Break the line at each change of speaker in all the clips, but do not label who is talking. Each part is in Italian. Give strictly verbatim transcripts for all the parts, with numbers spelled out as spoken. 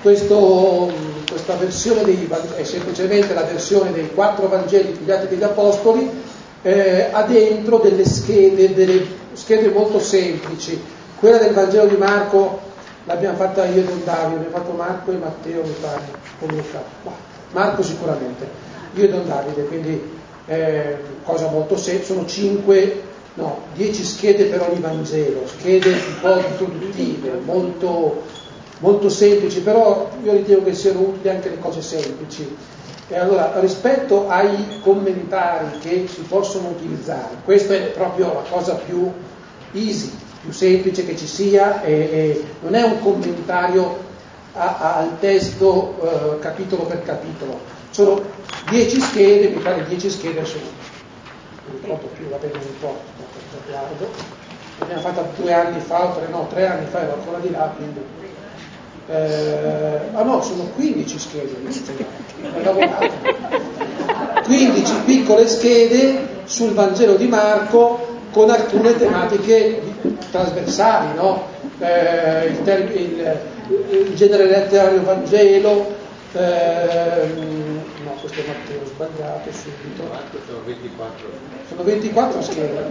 questo, questa versione dei, è semplicemente la versione dei quattro Vangeli più gli Atti degli Apostoli, eh, ha dentro delle schede, delle schede molto semplici. Quella del Vangelo di Marco l'abbiamo fatta io e Don Davide, abbiamo fatto Marco e Matteo, mi pare, o Luca. Marco sicuramente, io e Don Davide, quindi eh, cosa molto semplice, sono cinque, no, dieci schede per ogni Vangelo, schede un po' introduttive, molto, molto semplici, però io ritengo che siano utili anche le cose semplici. E allora, rispetto ai commentari che si possono utilizzare, questa è proprio la cosa più easy, più semplice che ci sia, e, e non è un commentario a, a, al testo eh, capitolo per capitolo, sono dieci schede, mi pare dieci schede su, non ricordo più, va bene, non importa, l'abbiamo fatta due anni fa, o tre, no, tre anni fa, ero ancora di là, quindi eh, ah no, sono quindici schede, ho lavorato, quindici piccole schede sul Vangelo di Marco con alcune tematiche trasversali, no? Eh, il, ter- il, il genere letterario Vangelo, eh, no, questo è Matteo, ho sbagliato subito.
Sono ventiquattro.
Sono ventiquattro schede.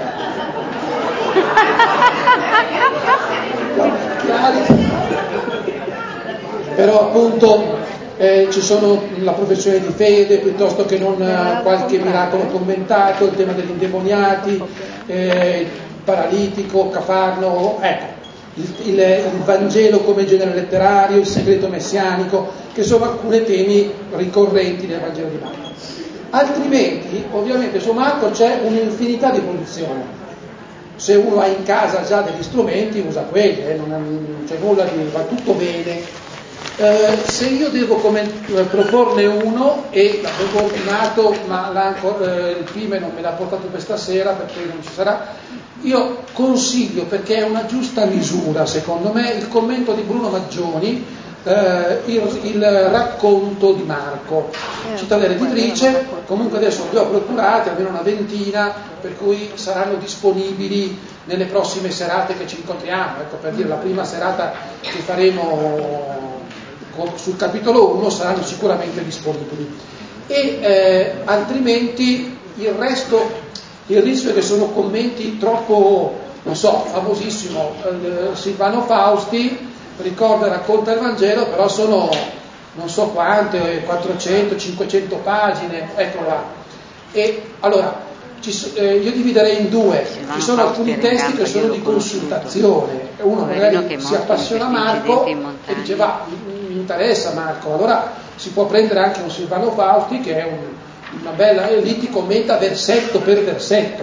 Però appunto eh, ci sono la professione di fede, piuttosto che non eh, qualche miracolo commentato, il tema degli indemoniati, eh, il paralitico, Cafarno, ecco, il, il, il Vangelo come genere letterario, il segreto messianico, che sono alcuni temi ricorrenti nel Vangelo di Marco. Altrimenti, ovviamente, su Marco c'è un'infinità di produzioni. Se uno ha in casa già degli strumenti, usa quelli, eh, non, non c'è nulla di, va tutto bene. Eh, se io devo comment- proporne uno, e l'avevo ordinato, ma eh, il Pime non me l'ha portato questa sera perché non ci sarà, io consiglio, perché è una giusta misura secondo me, il commento di Bruno Maggioni, eh, il, il racconto di Marco, città dell'editrice. Comunque adesso li ho procurati, almeno una ventina, per cui saranno disponibili nelle prossime serate che ci incontriamo. Ecco, per dire, la prima serata che faremo sul capitolo uno saranno sicuramente disponibili, e eh, altrimenti il resto, il rischio è che sono commenti troppo, non so, famosissimo, eh, Silvano Fausti ricorda e racconta il Vangelo, però sono non so quante, quattrocento cinquecento pagine, ecco là. E allora ci, eh, io dividerei in due, ci sono alcuni testi che sono di consultazione, uno magari si appassiona a Marco e dice va, mi interessa Marco, allora si può prendere anche un Silvano Fausti che è un, una bella, e lì ti commenta versetto per versetto,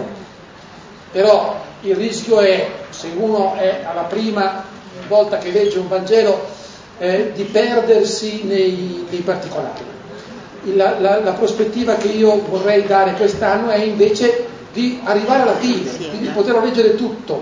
però il rischio è, se uno è alla prima volta che legge un Vangelo, eh, di perdersi nei, nei particolari. La, la, la prospettiva che io vorrei dare quest'anno è invece di arrivare alla fine, quindi poterlo leggere tutto,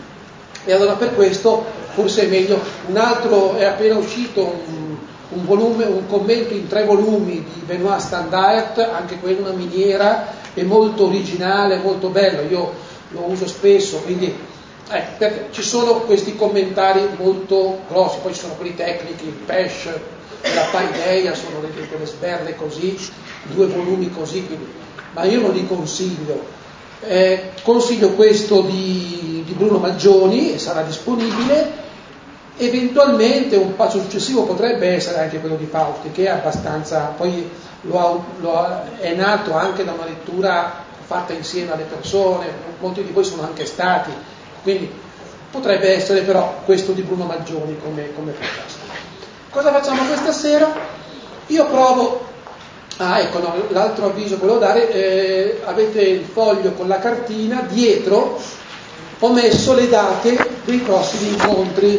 e allora per questo forse è meglio. Un altro, è appena uscito un, un volume, un commento in tre volumi di Benoît Standart, anche quello una miniera, è molto originale, molto bello, io lo uso spesso, quindi eh, perché ci sono questi commentari molto grossi, poi ci sono quelli tecnici, il Pesch, la Paideia, sono le, le sberle così, due volumi così, quindi, ma io non li consiglio. Eh, consiglio questo di, di Bruno Maggioni, e sarà disponibile. Eventualmente un passo successivo potrebbe essere anche quello di Fausti, che è abbastanza, poi lo ha, lo ha, è nato anche da una lettura fatta insieme alle persone, molti di voi sono anche stati, quindi potrebbe essere però questo di Bruno Maggioni come, come proposta. Cosa facciamo questa sera? Io provo, ah ecco, no, l'altro avviso che volevo dare, eh, avete il foglio con la cartina, dietro ho messo le date dei prossimi incontri,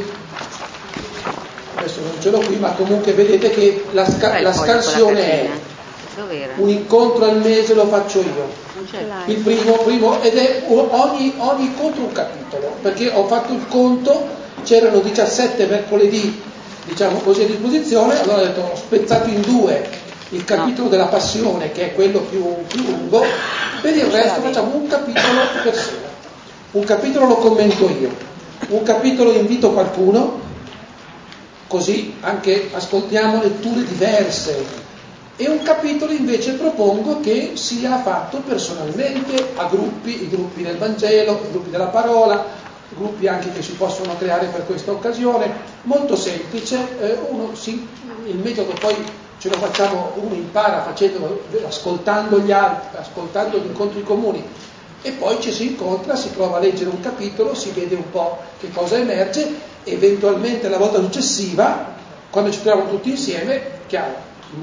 adesso non ce l'ho qui, ma comunque vedete che la, sca- la scansione è un incontro al mese, lo faccio io, il primo, primo ed è ogni, ogni incontro un capitolo, perché ho fatto il conto, c'erano diciassette mercoledì, diciamo così, a disposizione, allora ho detto, ho spezzato in due il capitolo no. della passione, che è quello più, più lungo, per il resto facciamo un capitolo per sera. Un capitolo lo commento io, un capitolo invito qualcuno, così anche ascoltiamo letture diverse. E un capitolo invece propongo che sia fatto personalmente a gruppi, i gruppi del Vangelo, i gruppi della parola, gruppi anche che si possono creare per questa occasione, molto semplice, eh, uno si, il metodo poi ce lo facciamo, uno impara facendolo, ascoltando gli altri, ascoltando gli incontri comuni, e poi ci si incontra, si prova a leggere un capitolo, si vede un po' che cosa emerge, eventualmente la volta successiva, quando ci troviamo tutti insieme, chiaro,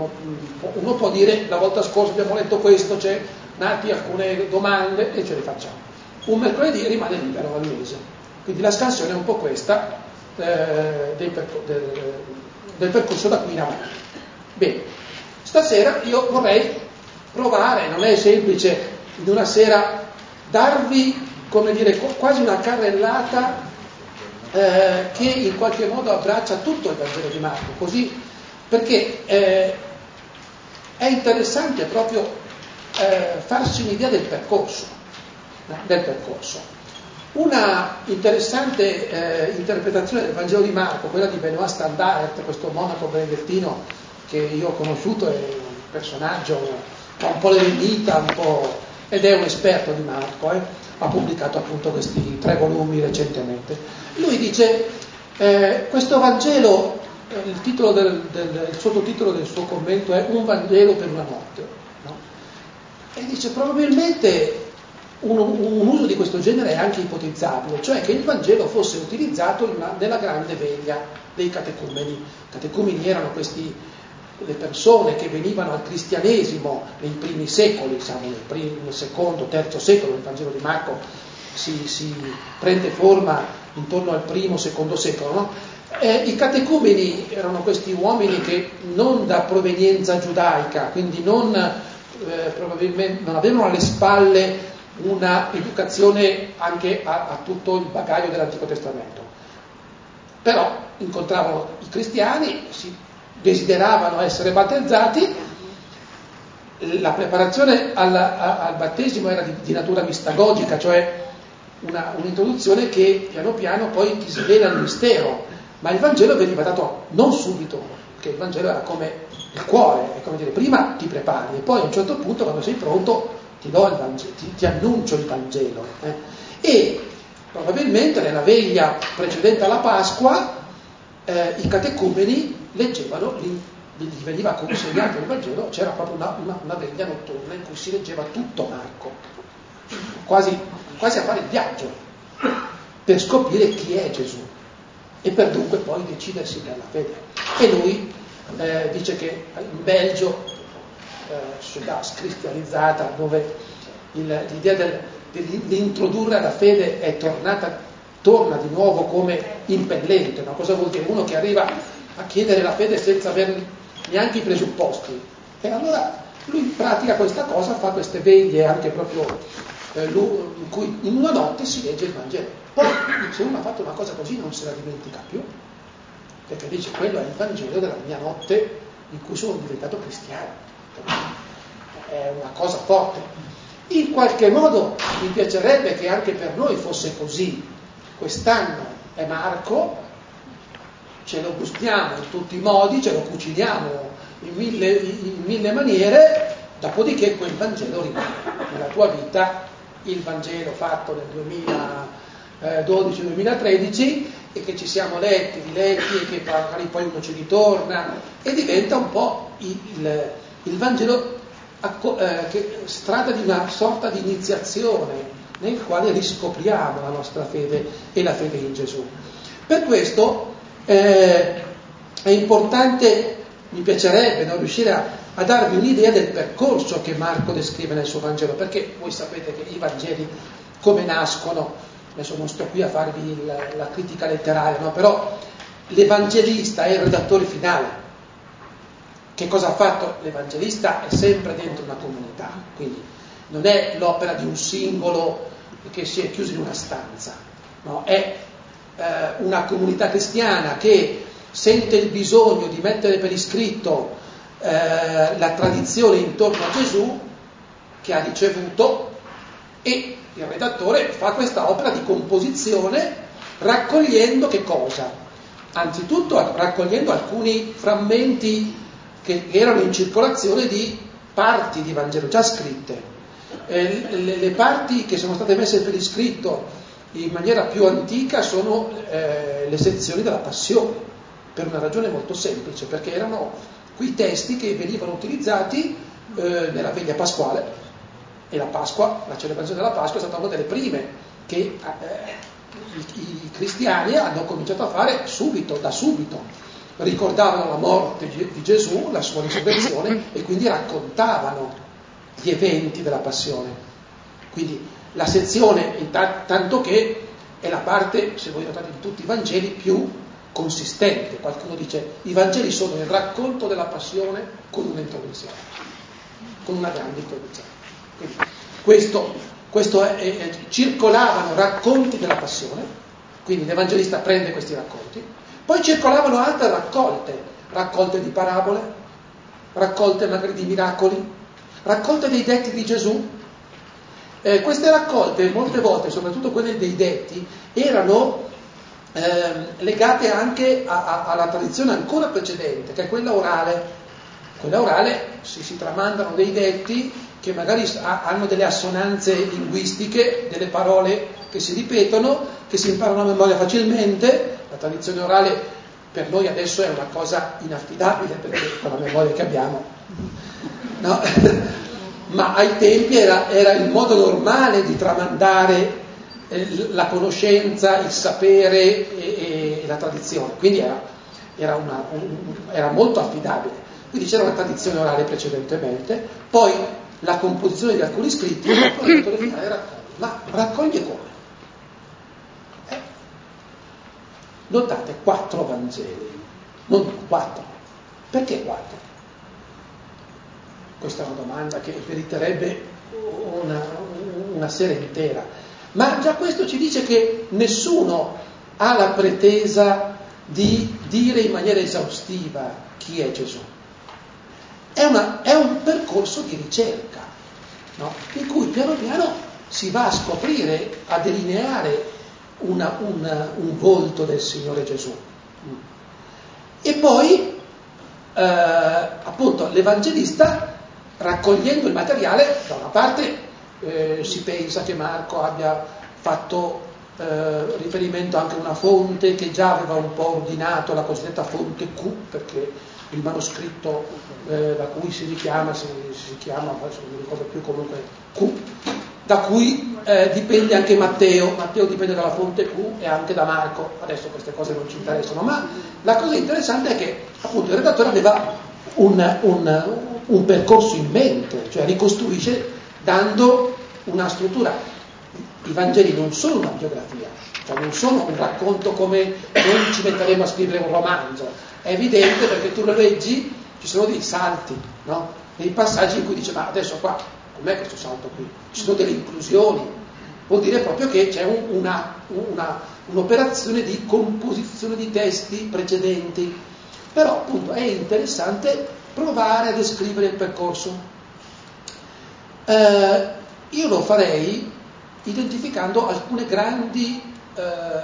uno può dire la volta scorsa abbiamo letto questo, c'è nati alcune domande e ce le facciamo. Un mercoledì rimane libero al mese, quindi la scansione è un po' questa eh, del, percor- del, del percorso da qui in avanti. Bene, stasera io vorrei provare, non è semplice in una sera darvi, come dire, quasi una carrellata eh, che in qualche modo abbraccia tutto il Vangelo di Marco, così, perché eh, è interessante proprio eh, farsi un'idea del percorso, no? del percorso. Una interessante eh, interpretazione del Vangelo di Marco, quella di Benoît Standard, questo monaco benedettino che io ho conosciuto, è un personaggio un po' l'eremita, un po', ed è un esperto di Marco, eh? ha pubblicato appunto questi tre volumi recentemente. Lui dice, eh, questo Vangelo, eh, il, titolo del, del, il sottotitolo del suo commento è Un Vangelo per una notte, no? E dice probabilmente un, un uso di questo genere è anche ipotizzabile, cioè che il Vangelo fosse utilizzato in una, nella grande veglia dei catecumeni. I catecumeni erano questi le persone che venivano al cristianesimo nei primi secoli, siamo nel, primo, nel secondo, terzo secolo, il Vangelo di Marco si, si prende forma intorno al primo, secondo secolo, no? Eh, I catecumeni erano questi uomini che non da provenienza giudaica, quindi non, eh, probabilmente non avevano alle spalle una educazione anche a, a tutto il bagaglio dell'Antico Testamento, però incontravano i cristiani, si desideravano essere battezzati, la preparazione al, al battesimo era di, di natura mistagogica, cioè una, un'introduzione che piano piano poi ti svela il mistero, ma il Vangelo veniva dato non subito, perché il Vangelo era come il cuore, è come dire, prima ti prepari e poi a un certo punto quando sei pronto ti do il Vangelo, ti, ti annuncio il Vangelo. Eh. E probabilmente nella veglia precedente alla Pasqua eh, i catecumeni leggevano, gli, gli veniva consegnato il Vangelo, c'era proprio una, una, una veglia notturna in cui si leggeva tutto Marco, quasi, quasi a fare il viaggio, per scoprire chi è Gesù e per dunque poi decidersi nella fede. E lui eh, dice che in Belgio, eh, società scristianizzata, dove il, l'idea del, dell'introdurre la fede è tornata, torna di nuovo come impellente, no? Cosa vuol dire? Uno che arriva a chiedere la fede senza avere neanche i presupposti. E allora lui pratica questa cosa, fa queste veglie anche proprio eh, lui, in cui in una notte si legge il Vangelo. Poi se uno ha fatto una cosa così non se la dimentica più, perché dice quello è il Vangelo della mia notte in cui sono diventato cristiano. È una cosa forte. In qualche modo mi piacerebbe che anche per noi fosse così. Quest'anno è Marco, ce lo gustiamo in tutti i modi, ce lo cuciniamo in mille, in mille maniere, dopodiché quel Vangelo rimane nella tua vita, il Vangelo fatto nel duemiladodici duemilatredici e che ci siamo letti, riletti e che magari poi uno ci ritorna e diventa un po' il, il, il Vangelo eh, che strada di una sorta di iniziazione nel quale riscopriamo la nostra fede e la fede in Gesù. Per questo Eh, è importante, mi piacerebbe no, riuscire a, a darvi un'idea del percorso che Marco descrive nel suo Vangelo, perché voi sapete che i Vangeli come nascono, adesso non sto qui a farvi il, la critica letteraria, no, però l'evangelista è il redattore finale. Che cosa ha fatto? L'evangelista è sempre dentro una comunità, quindi non è l'opera di un singolo che si è chiuso in una stanza, no, è una comunità cristiana che sente il bisogno di mettere per iscritto eh, la tradizione intorno a Gesù che ha ricevuto, e il redattore fa questa opera di composizione raccogliendo che cosa? anzitutto raccogliendo alcuni frammenti che erano in circolazione di parti di Vangelo già scritte. Eh, le, le parti che sono state messe per iscritto in maniera più antica sono eh, le sezioni della Passione, per una ragione molto semplice, perché erano quei testi che venivano utilizzati eh, nella veglia pasquale, e la Pasqua, la celebrazione della Pasqua è stata una delle prime che eh, i, i cristiani hanno cominciato a fare subito, da subito. Ricordavano la morte di Gesù, la sua risurrezione, e quindi raccontavano gli eventi della Passione. Quindi la sezione, tanto che è la parte, se voi notate, di tutti i Vangeli più consistente. Qualcuno dice i Vangeli sono il racconto della Passione con un'introduzione, con una grande introduzione. Quindi questo, questo è, è, circolavano racconti della Passione, quindi l'Evangelista prende questi racconti. Poi circolavano altre raccolte, raccolte di parabole, raccolte magari di miracoli, raccolte dei detti di Gesù. Eh, queste raccolte, molte volte, soprattutto quelle dei detti, erano eh, legate anche a, a, alla tradizione ancora precedente, che è quella orale. Quella orale si, si tramandano dei detti che magari ha, hanno delle assonanze linguistiche, delle parole che si ripetono, che si imparano a memoria facilmente. La tradizione orale per noi adesso è una cosa inaffidabile, perché con la memoria che abbiamo, no? Ma ai tempi era, era il modo normale di tramandare eh, la conoscenza, il sapere e, e la tradizione, quindi era, era, una, un, era molto affidabile. Quindi c'era una tradizione orale precedentemente, poi la composizione di alcuni scritti, e poi il metodo finale raccoglie. Ma raccoglie come? Notate, quattro Vangeli, non quattro. Perché quattro? Questa è una domanda che meriterebbe una, una sera intera. Ma già questo ci dice che nessuno ha la pretesa di dire in maniera esaustiva chi è Gesù. È, una, è un percorso di ricerca, no? In cui piano piano si va a scoprire, a delineare Una, una, un volto del Signore Gesù. E poi eh, appunto l'Evangelista, raccogliendo il materiale, da una parte eh, si pensa che Marco abbia fatto eh, riferimento anche a una fonte che già aveva un po' ordinato, la cosiddetta fonte Q, perché il manoscritto eh, da cui si richiama si, si chiama, adesso non mi ricordo più, comunque Q, da cui eh, dipende anche Matteo. Matteo dipende dalla fonte Q e anche da Marco. Adesso queste cose non ci interessano, ma la cosa interessante è che appunto il redattore aveva un, un, un percorso in mente, cioè ricostruisce dando una struttura. I Vangeli non sono una biografia, cioè non sono un racconto come noi ci metteremo a scrivere un romanzo. È evidente, perché tu lo leggi, ci sono dei salti, no? Dei passaggi in cui dice ma adesso qua com'è questo salto qui? Ci sono delle inclusioni, vuol dire proprio che c'è un, una, una, un'operazione di composizione di testi precedenti, però appunto è interessante provare a descrivere il percorso. Eh, io lo farei identificando alcuni grandi eh,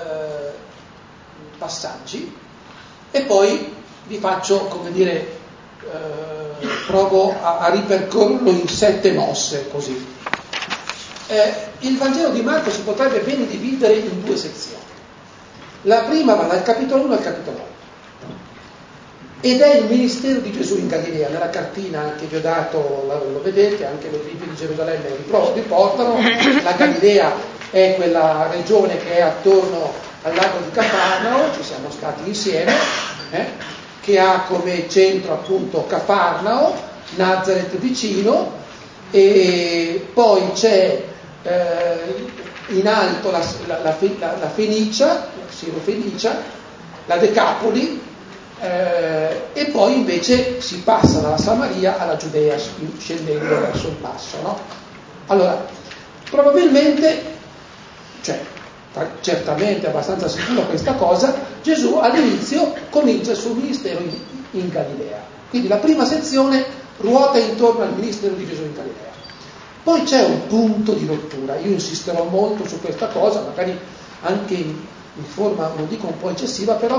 passaggi e poi vi faccio, come dire, Eh, provo a, a ripercorrerlo in sette mosse, così. Eh, il Vangelo di Marco si potrebbe bene dividere in due sezioni. La prima va dal capitolo uno al capitolo otto ed è il ministero di Gesù in Galilea. Nella cartina che vi ho dato lo, lo vedete, anche le Bibbie di Gerusalemme riportano. La Galilea è quella regione che è attorno al lago di Cafarnao, ci siamo stati insieme, eh? che ha come centro appunto Cafarnao, Nazaret vicino, e poi c'è eh, in alto la, la, la, la Fenicia, la Siro-Fenicia, la Decapoli, eh, e poi invece si passa dalla Samaria alla Giudea scendendo verso il basso, no? Allora, probabilmente, cioè certamente abbastanza sicuro questa cosa, Gesù all'inizio comincia il suo ministero in, in Galilea. Quindi la prima sezione ruota intorno al ministero di Gesù in Galilea. Poi c'è un punto di rottura. Io insisterò molto su questa cosa, magari anche in, in forma, non dico un po' eccessiva, però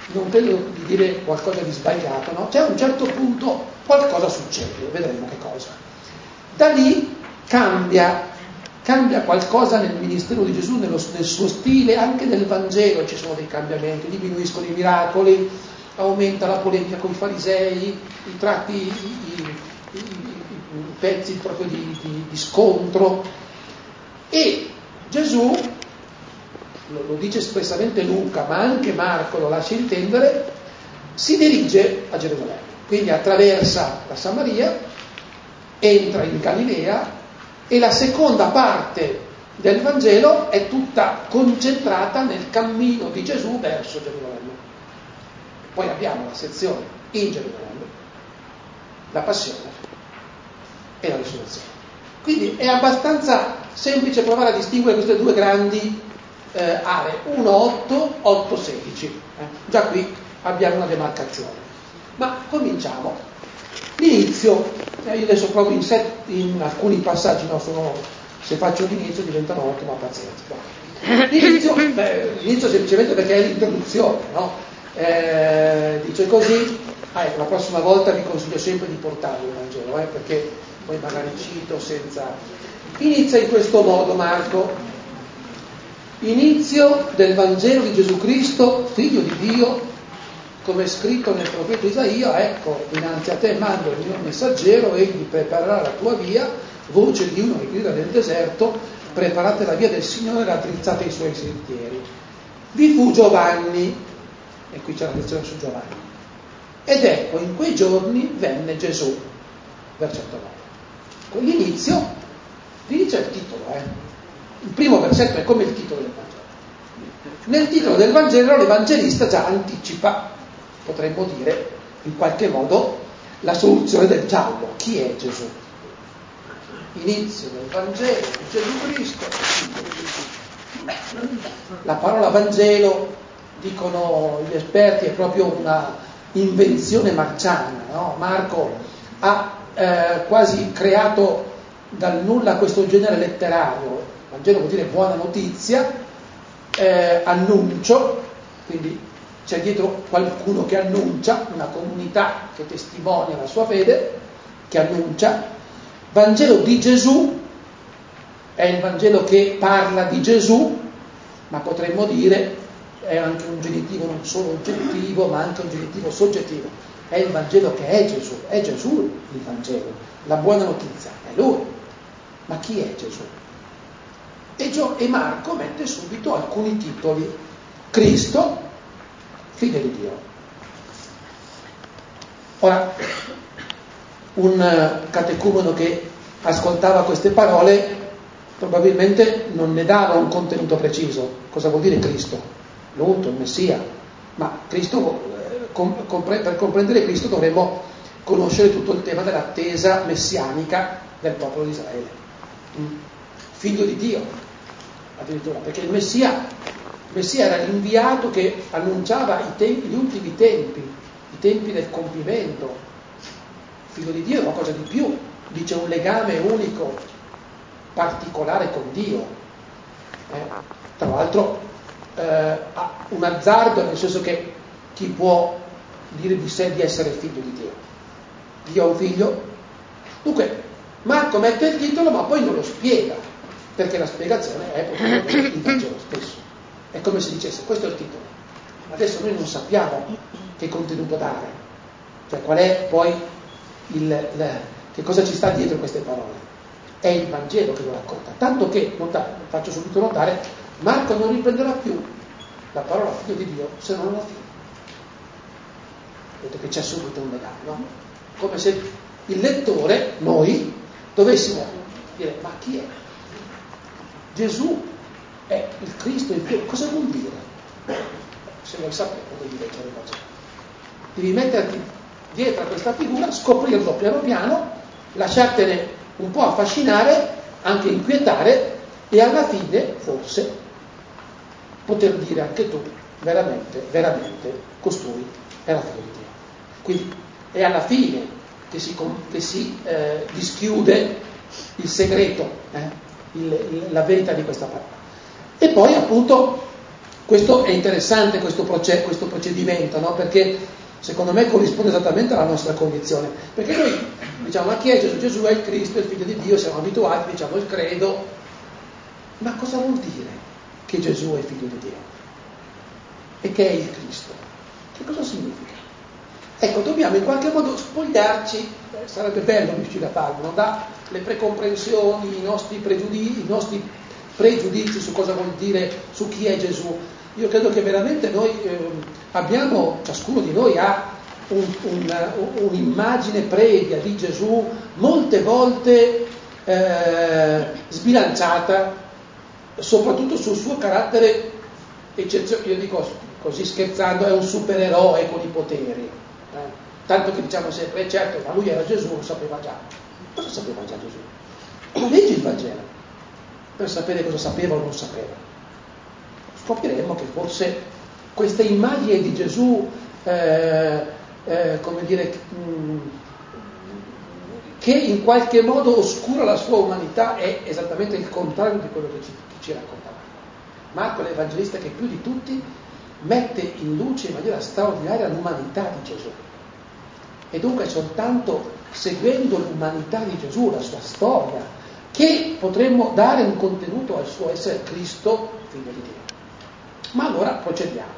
non tento di dire qualcosa di sbagliato, no? C'è a un certo punto qualcosa succede, vedremo che cosa. Da lì cambia, cambia qualcosa nel ministero di Gesù, nello, nel suo stile, anche nel Vangelo ci sono dei cambiamenti, diminuiscono i miracoli, aumenta la polemica con i farisei, i tratti, i, i, i, i pezzi proprio di, di, di scontro, e Gesù, lo, lo dice espressamente Luca, ma anche Marco lo lascia intendere, si dirige a Gerusalemme, quindi attraversa la Samaria, entra in Galilea, e la seconda parte del Vangelo è tutta concentrata nel cammino di Gesù verso Gerusalemme. Poi abbiamo la sezione in Gerusalemme, la passione e la risurrezione. Quindi è abbastanza semplice provare a distinguere queste due grandi eh, aree, uno otto, otto sedici. Eh? Già qui abbiamo una demarcazione. Ma cominciamo. L'inizio, eh, io adesso provo in, set, in alcuni passaggi, no, sono, se faccio l'inizio diventano otto, ma pazienza. L'inizio, beh, l'inizio semplicemente perché è l'introduzione, no? Eh, dice così, ah, ecco, la prossima volta vi consiglio sempre di portarlo il Vangelo, eh, perché poi magari cito senza... Inizia in questo modo Marco: inizio del Vangelo di Gesù Cristo, figlio di Dio, come è scritto nel profeta Isaia: ecco, dinanzi a te mando il mio messaggero, egli preparerà la tua via, voce di uno che grida nel deserto, preparate la via del Signore, raddrizzate i suoi sentieri. Vi fu Giovanni, e qui c'è la lezione su Giovanni, ed ecco, in quei giorni venne Gesù, versetto nove. Quell'inizio, lì c'è il titolo, eh. Il primo versetto è come il titolo del Vangelo. Nel titolo del Vangelo l'Evangelista già anticipa, potremmo dire, in qualche modo, la soluzione del giallo. Chi è Gesù? Inizio del Vangelo di Gesù Cristo. La parola Vangelo, dicono gli esperti, è proprio una invenzione marciana, no? Marco ha eh, quasi creato dal nulla questo genere letterario. Vangelo vuol dire buona notizia, eh, annuncio, quindi c'è dietro qualcuno che annuncia, una comunità che testimonia la sua fede, che annuncia. Vangelo di Gesù è il Vangelo che parla di Gesù, ma potremmo dire è anche un genitivo non solo oggettivo, ma anche un genitivo soggettivo. È il Vangelo che è Gesù, è Gesù il Vangelo, la buona notizia, è Lui. Ma chi è Gesù? E, Gio, e Marco mette subito alcuni titoli: Cristo, figlio di Dio. Ora, un catecumeno che ascoltava queste parole probabilmente non ne dava un contenuto preciso. Cosa vuol dire Cristo? L'unto, il Messia. Ma Cristo, eh, compre- per comprendere Cristo dovremmo conoscere tutto il tema dell'attesa messianica del popolo di Israele. Mm. Figlio di Dio, addirittura, perché il Messia, il Messia era l'inviato che annunciava i tempi, gli ultimi tempi, i tempi del compimento. Figlio di Dio è una cosa di più, dice un legame unico, particolare con Dio. Eh, tra l'altro eh, ha un azzardo, nel senso che chi può dire di sé di essere figlio di Dio? Dio ha un figlio? Dunque Marco mette il titolo ma poi non lo spiega, perché la spiegazione è proprio il Vangelo stesso. È come se dicesse: questo è il titolo, adesso noi non sappiamo che contenuto dare, cioè qual è poi il, il che cosa ci sta dietro queste parole. È il Vangelo che lo racconta, tanto che, nota, faccio subito notare, Marco non riprenderà più la parola figlio di Dio se non alla fine. Vedete che c'è subito un legame, no? Come se il lettore, noi, dovessimo dire: ma chi è? Gesù è il Cristo, il Dio. Cosa vuol dire? Se vuoi sapere, devi leggere il Vangelo. Devi metterti dietro a questa figura, scoprirlo piano piano, lasciartene un po' affascinare, anche inquietare, e alla fine, forse, poter dire anche tu, veramente, veramente, costui è la figlio di Dio. Quindi è alla fine che si, che si eh, dischiude il segreto, eh, il, il, la verità di questa parola. E poi appunto Questo è interessante, questo, proce- questo procedimento, no? Perché secondo me corrisponde esattamente alla nostra condizione. Perché noi diciamo, ma chi è Gesù? Gesù è il Cristo, è il Figlio di Dio, siamo abituati, diciamo il credo. Ma cosa vuol dire che Gesù è il Figlio di Dio? E che è il Cristo? Che cosa significa? Ecco, dobbiamo in qualche modo spogliarci, eh, sarebbe bello riuscire a farlo, no? Dalle precomprensioni, i nostri pregiudizi, i nostri pregiudizi su cosa vuol dire, su chi è Gesù. Io credo che veramente noi eh, abbiamo, ciascuno di noi ha un, un, un'immagine previa di Gesù molte volte eh, sbilanciata, soprattutto sul suo carattere eccezionale. Io dico così scherzando, è un supereroe con i poteri, eh? Tanto che diciamo sempre, certo, ma lui era Gesù, lo sapeva già. Cosa sapeva già Gesù? Ma leggi il Vangelo per sapere cosa sapeva o non sapeva. Scopriremo che forse questa immagine di Gesù eh, eh, come dire mh, che in qualche modo oscura la sua umanità è esattamente il contrario di quello che ci, che ci raccontava Marco, l'Evangelista, che più di tutti mette in luce in maniera straordinaria l'umanità di Gesù. E dunque è soltanto seguendo l'umanità di Gesù, la sua storia, che potremmo dare un contenuto al suo essere Cristo, Figlio di Dio. Ma allora procediamo.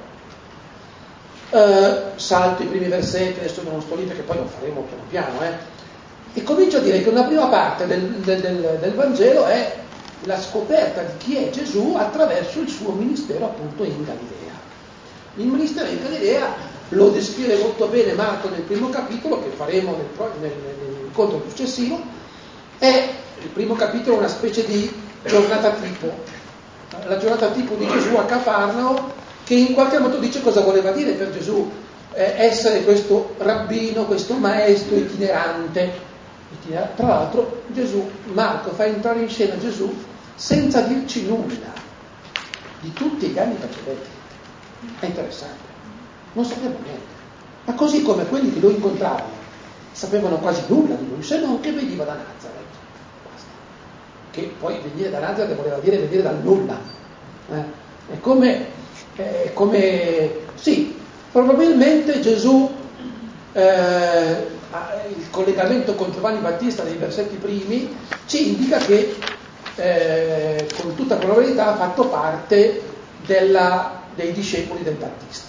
Uh, salto i primi versetti, adesso non sto lì perché poi lo faremo piano piano, eh. E comincio a dire che una prima parte del, del, del, del Vangelo è la scoperta di chi è Gesù attraverso il suo ministero appunto in Galilea. Il ministero in Galilea lo descrive molto bene Marco nel primo capitolo, che faremo nel, nel, nell'incontro successivo. È il primo capitolo una specie di giornata tipo, la giornata tipo di Gesù a Cafarnao, che in qualche modo dice cosa voleva dire per Gesù eh, essere questo rabbino, questo maestro itinerante. Tra l'altro Gesù, Marco fa entrare in scena Gesù senza dirci nulla di tutti gli anni precedenti. È interessante, non sappiamo niente. Ma così come quelli che lo incontravano sapevano quasi nulla di lui, se non che veniva da Nazareth. Basta. Che poi venire da Nazareth voleva dire venire dal nulla. Eh? È come, è come, sì, probabilmente Gesù, eh, il collegamento con Giovanni Battista nei versetti primi ci indica che eh, con tutta probabilità ha fatto parte della, dei discepoli del Battista.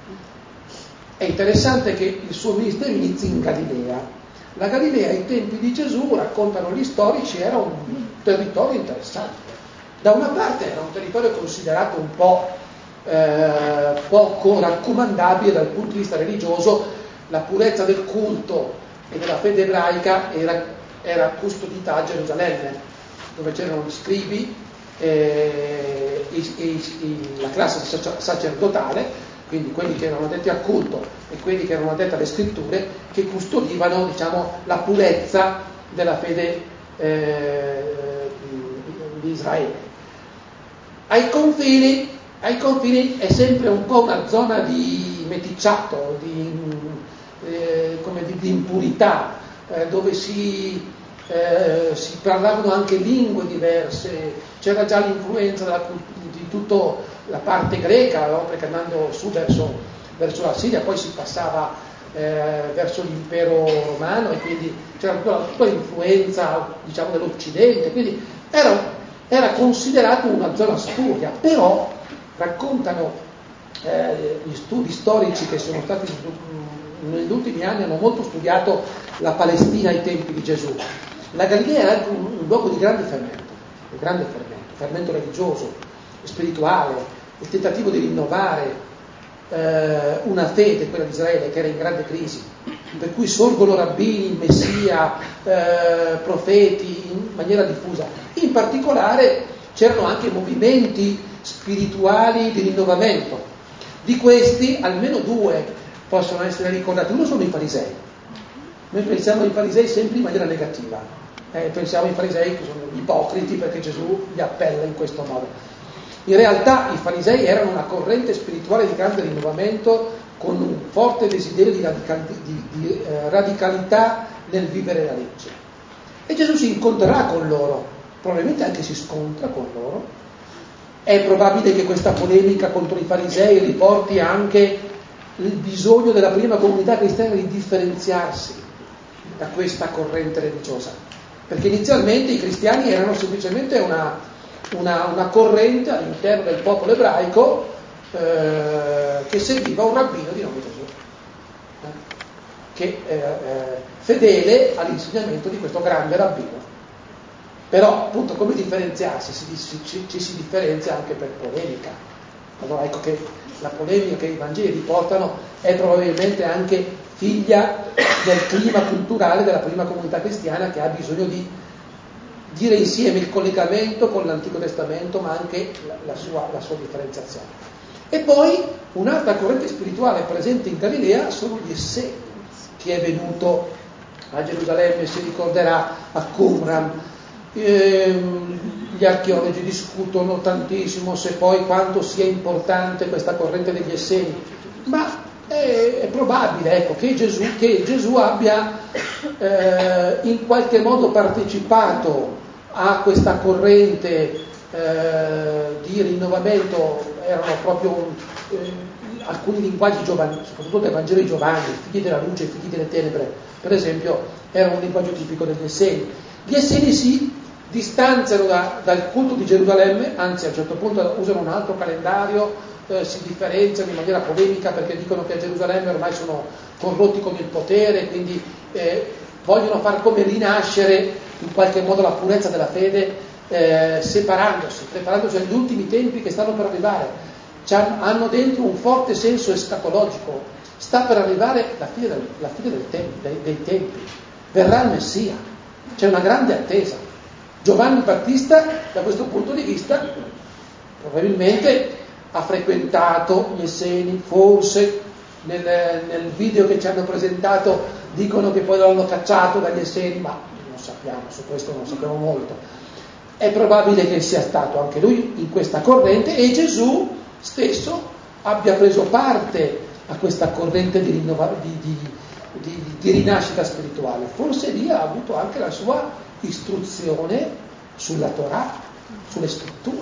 È interessante che il suo ministero inizi in Galilea. La Galilea ai tempi di Gesù, raccontano gli storici, era un territorio interessante. Da una parte era un territorio considerato un po' eh, poco raccomandabile dal punto di vista religioso. La purezza del culto e della fede ebraica era, era custodita a Gerusalemme, dove c'erano gli scribi, eh, i, i, i, la classe sacerdotale, quindi quelli che erano addetti al culto e quelli che erano addetti alle scritture, che custodivano, diciamo, la purezza della fede eh, di Israele. Ai confini, ai confini è sempre un po' una zona di meticciato, di Eh, come di, di impurità, eh, dove si, eh, si parlavano anche lingue diverse, c'era già l'influenza della, di tutta la parte greca, no? Perché andando su verso, verso la Siria poi si passava eh, verso l'impero romano e quindi c'era tutta, tutta l'influenza, diciamo, dell'Occidente, quindi era, era considerato una zona spuria. Però raccontano eh, gli studi storici che sono stati negli ultimi anni, hanno molto studiato la Palestina ai tempi di Gesù. La Galilea era anche un, un luogo di grande fermento, di grande fermento, fermento religioso, spirituale, il tentativo di rinnovare eh, una fede, quella di Israele, che era in grande crisi, per cui sorgono rabbini, messia, eh, profeti in maniera diffusa. In particolare c'erano anche movimenti spirituali di rinnovamento. Di questi almeno due possono essere ricordati. Uno sono i farisei. Noi pensiamo ai farisei sempre in maniera negativa, eh, pensiamo ai farisei che sono ipocriti perché Gesù li appella in questo modo. In realtà i farisei erano una corrente spirituale di grande rinnovamento, con un forte desiderio di, radical, di, di eh, radicalità nel vivere la legge. E Gesù si incontrerà con loro, probabilmente anche si scontra con loro, È probabile che questa polemica contro i farisei riporti anche il bisogno della prima comunità cristiana di differenziarsi da questa corrente religiosa, perché inizialmente i cristiani erano semplicemente una, una, una corrente all'interno del popolo ebraico eh, che seguiva un rabbino di nome Gesù, eh, che eh, eh, fedele all'insegnamento di questo grande rabbino. Però appunto come differenziarsi? Si, si, ci, ci si differenzia anche per polemica. Allora ecco che la polemica che i Vangeli riportano è probabilmente anche figlia del clima culturale della prima comunità cristiana, che ha bisogno di dire insieme il collegamento con l'Antico Testamento, ma anche la, la, sua, la sua differenziazione. E poi un'altra corrente spirituale presente in Galilea sono gli Esseni. Chi è venuto a Gerusalemme si ricorderà a Qumran. Ehm, gli archeologi discutono tantissimo se poi quanto sia importante questa corrente degli Esseni, ma è, è probabile, ecco, che Gesù, che Gesù abbia eh, in qualche modo partecipato a questa corrente eh, di rinnovamento. Erano proprio eh, alcuni linguaggi giovanili, soprattutto del Vangelo di Giovanni, figli della luce, figli delle tenebre, per esempio, era un linguaggio tipico degli Esseni. Gli Esseni si distanziano da, dal culto di Gerusalemme, anzi a un certo punto usano un altro calendario, eh, si differenziano in maniera polemica perché dicono che a Gerusalemme ormai sono corrotti con il potere, quindi eh, vogliono far come rinascere in qualche modo la purezza della fede, eh, separandosi, preparandosi agli ultimi tempi che stanno per arrivare. Cioè, hanno dentro un forte senso escatologico, sta per arrivare la fine, del, la fine del tempo, dei, dei tempi, verrà il Messia, c'è una grande attesa. Giovanni Battista da questo punto di vista probabilmente ha frequentato gli Esseni, forse nel, nel video che ci hanno presentato dicono che poi l'hanno cacciato dagli Esseni, ma non sappiamo, su questo non sappiamo molto. È probabile che sia stato anche lui in questa corrente e Gesù stesso abbia preso parte a questa corrente di, rinnova, di, di, di, di rinascita spirituale. Forse lì ha avuto anche la sua istruzione sulla Torah, sulle scritture.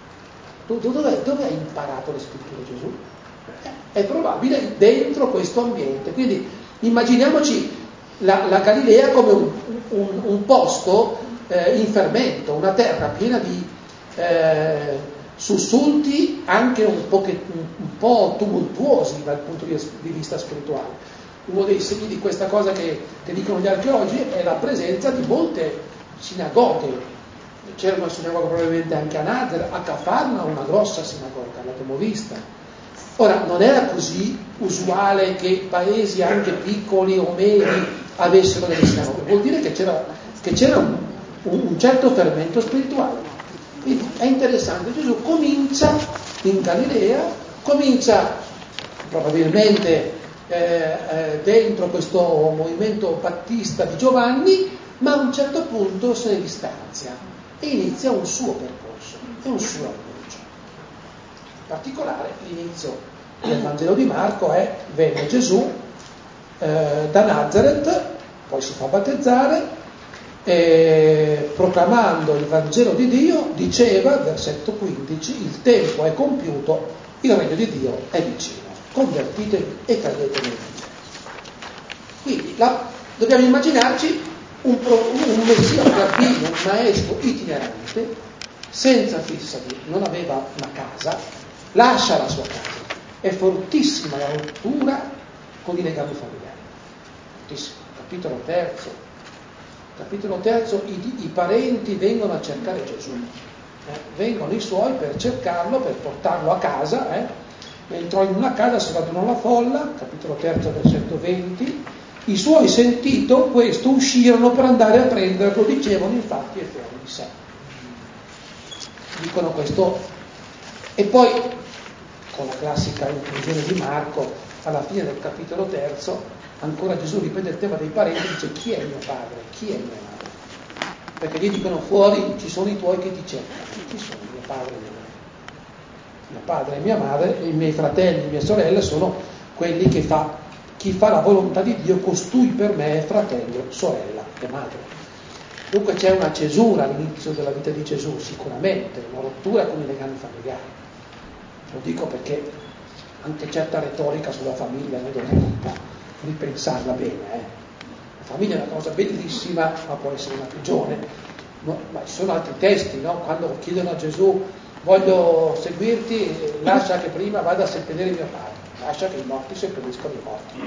Dove, dove ha imparato le scritture Gesù? È probabile dentro questo ambiente. Quindi immaginiamoci la, la Galilea come un, un, un posto eh, in fermento, una terra piena di eh, sussulti anche un po', che, un, un po' tumultuosi dal punto di, di vista spirituale. Uno dei segni di questa cosa che, che dicono gli archeologi è la presenza di molte sinagoghe. C'era una sinagoga probabilmente anche a Nazareth, a Cafarna una grossa sinagoga, l'abbiamo vista. Ora, non era così usuale che paesi anche piccoli o medi avessero delle sinagoghe, vuol dire che c'era, che c'era un, un, un certo fermento spirituale. Quindi è interessante, Gesù comincia in Galilea, comincia probabilmente Eh, eh, dentro questo movimento battista di Giovanni, ma a un certo punto se ne distanzia e inizia un suo percorso e un suo approccio. In particolare l'inizio del Vangelo di Marco è: venne Gesù eh, da Nazareth, poi si fa battezzare e proclamando il Vangelo di Dio diceva, versetto quindici, il tempo è compiuto, il regno di Dio è vicino. Convertitevi e credete nel Vangelo. Quindi la, dobbiamo immaginarci un, pro, un messia, un rabbino, un maestro itinerante, senza fissa, non aveva una casa, lascia la sua casa. È fortissima la rottura con i legami familiari. Fortissimo. Capitolo terzo. Capitolo terzo, i, i parenti vengono a cercare Gesù. Eh, vengono i suoi per cercarlo, per portarlo a casa, eh. Entrò in una casa, si radunò la folla, capitolo terzo, versetto venti, i suoi sentito questo uscirono per andare a prenderlo, dicevano infatti è fuori di sé. Dicono questo. E poi, con la classica inclusione di Marco, alla fine del capitolo terzo, ancora Gesù ripete il tema dei parenti e dice: chi è mio padre, chi è mia madre? Perché gli dicono: fuori ci sono i tuoi che ti cercano. Chi sono mio padre e mia madre? Mio padre e mia madre, e i miei fratelli e mie sorelle sono quelli che fa, chi fa la volontà di Dio, costui per me è fratello, sorella e madre. Dunque c'è una cesura all'inizio della vita di Gesù, sicuramente, una rottura con i legami familiari. Lo dico perché anche certa retorica sulla famiglia noi dovremmo un po' ripensarla bene. Eh. La famiglia è una cosa bellissima, ma può essere una prigione. No, ma ci sono altri testi, no? Quando chiedono a Gesù voglio seguirti, lascia che prima vada a seppellire mio padre, lascia che i morti seppelliscono i morti.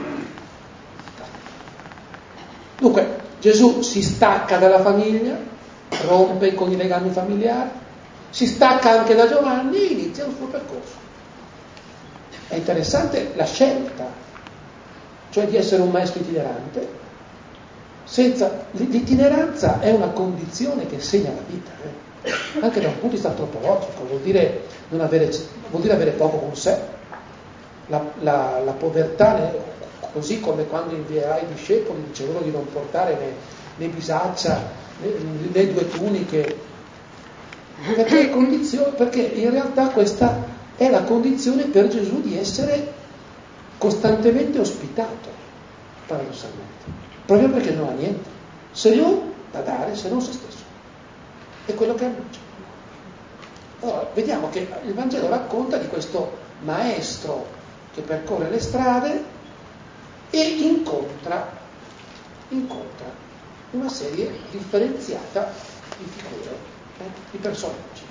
Dunque Gesù si stacca dalla famiglia, rompe con i legami familiari, si stacca anche da Giovanni e inizia il suo percorso. È interessante la scelta, cioè di essere un maestro itinerante. Senza l'itineranza è una condizione che segna la vita, eh? Anche da un punto di vista antropologico, vuol dire, non avere, vuol dire avere poco con sé. La, la, la povertà, così come quando invierai i discepoli dicevano di non portare né, né bisaccia né, né due tuniche, perché, condizione, perché in realtà questa è la condizione per Gesù di essere costantemente ospitato, paradossalmente. Proprio perché non ha niente, se non da dare, se non se stesso. È quello che annuncia. Allora, vediamo che il Vangelo racconta di questo maestro che percorre le strade e incontra, incontra una serie differenziata di figure, eh, di personaggi.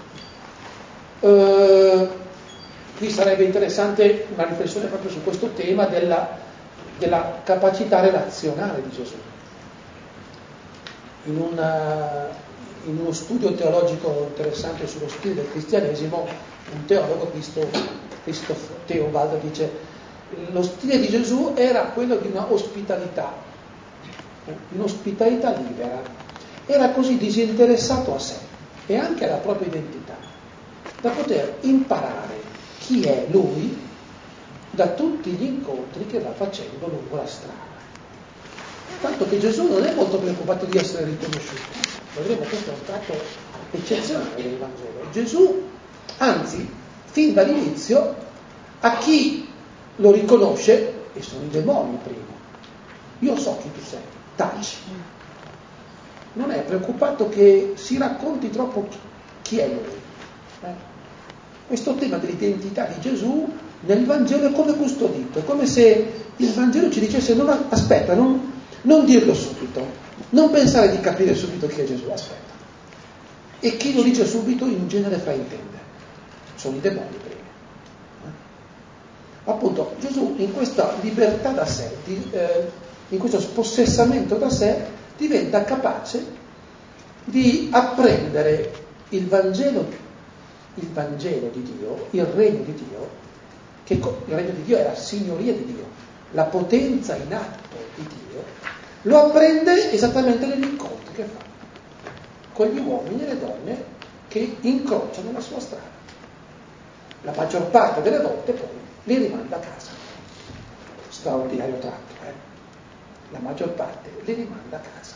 Uh, qui sarebbe interessante una riflessione proprio su questo tema della della capacità relazionale di Gesù. In, una, in uno studio teologico interessante sullo stile del cristianesimo, un teologo, Christoph Theobald, dice lo stile di Gesù era quello di una ospitalità, di un'ospitalità libera, era così disinteressato a sé e anche alla propria identità, da poter imparare chi è lui da tutti gli incontri che va facendo lungo la strada. Tanto che Gesù non è molto preoccupato di essere riconosciuto. Vedremo, questo è un tratto eccezionale del Vangelo. Gesù, anzi, fin dall'inizio, a chi lo riconosce, e sono i demoni prima, io so chi tu sei, taci. Non è preoccupato che si racconti troppo chi, chi è lui. Eh? Questo tema dell'identità di Gesù nel Vangelo è come custodito, è come se il Vangelo ci dicesse non, aspetta, non, non dirlo subito, non pensare di capire subito chi è Gesù, aspetta. E chi lo dice subito in genere fraintende, sono i demoni prima. Eh? Appunto Gesù in questa libertà da sé, di, eh, in questo spossessamento da sé, diventa capace di apprendere il Vangelo, il Vangelo di Dio, il regno di Dio, che il regno di Dio è la signoria di Dio, la potenza in atto di Dio, lo apprende esattamente negli incontri che fa con gli uomini e le donne che incrociano la sua strada. La maggior parte delle volte poi li rimanda a casa. Straordinario tratto, eh? La maggior parte li rimanda a casa.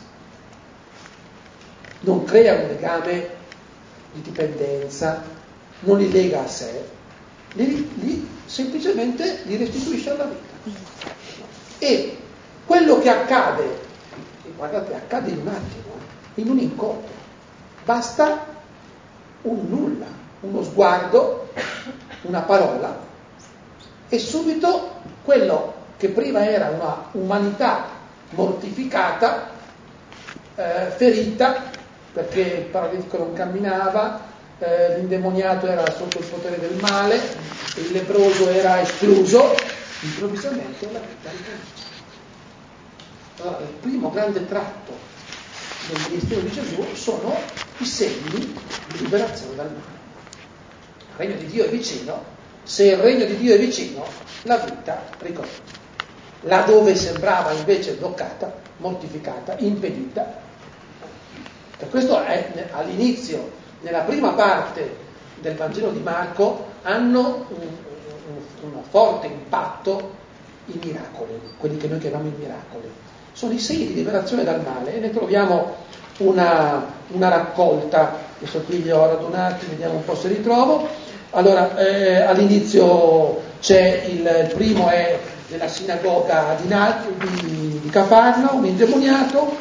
Non crea un legame di dipendenza, non li lega a sé, li, li semplicemente li restituisce alla vita. E quello che accade, e guardate, accade in un attimo, in un incontro, basta un nulla, uno sguardo, una parola, e subito quello che prima era una umanità mortificata, eh, ferita, perché il paralitico non camminava, eh, l'indemoniato era sotto il potere del male, il leproso era escluso, improvvisamente la vita ricomincia. Allora, il primo grande tratto del ministero di Gesù sono i segni di liberazione dal male. Il regno di Dio è vicino, se il regno di Dio è vicino, la vita ricomincia. Laddove sembrava invece bloccata, mortificata, impedita. Per questo è, all'inizio, nella prima parte del Vangelo di Marco, hanno un, un, un forte impatto i miracoli, quelli che noi chiamiamo i miracoli. Sono i segni di liberazione dal male e ne troviamo una, una raccolta. Adesso qui li ho radunati, vediamo un po' se li trovo. Allora, eh, all'inizio c'è il, il primo è nella sinagoga di, di, di Cafarna, un indemoniato.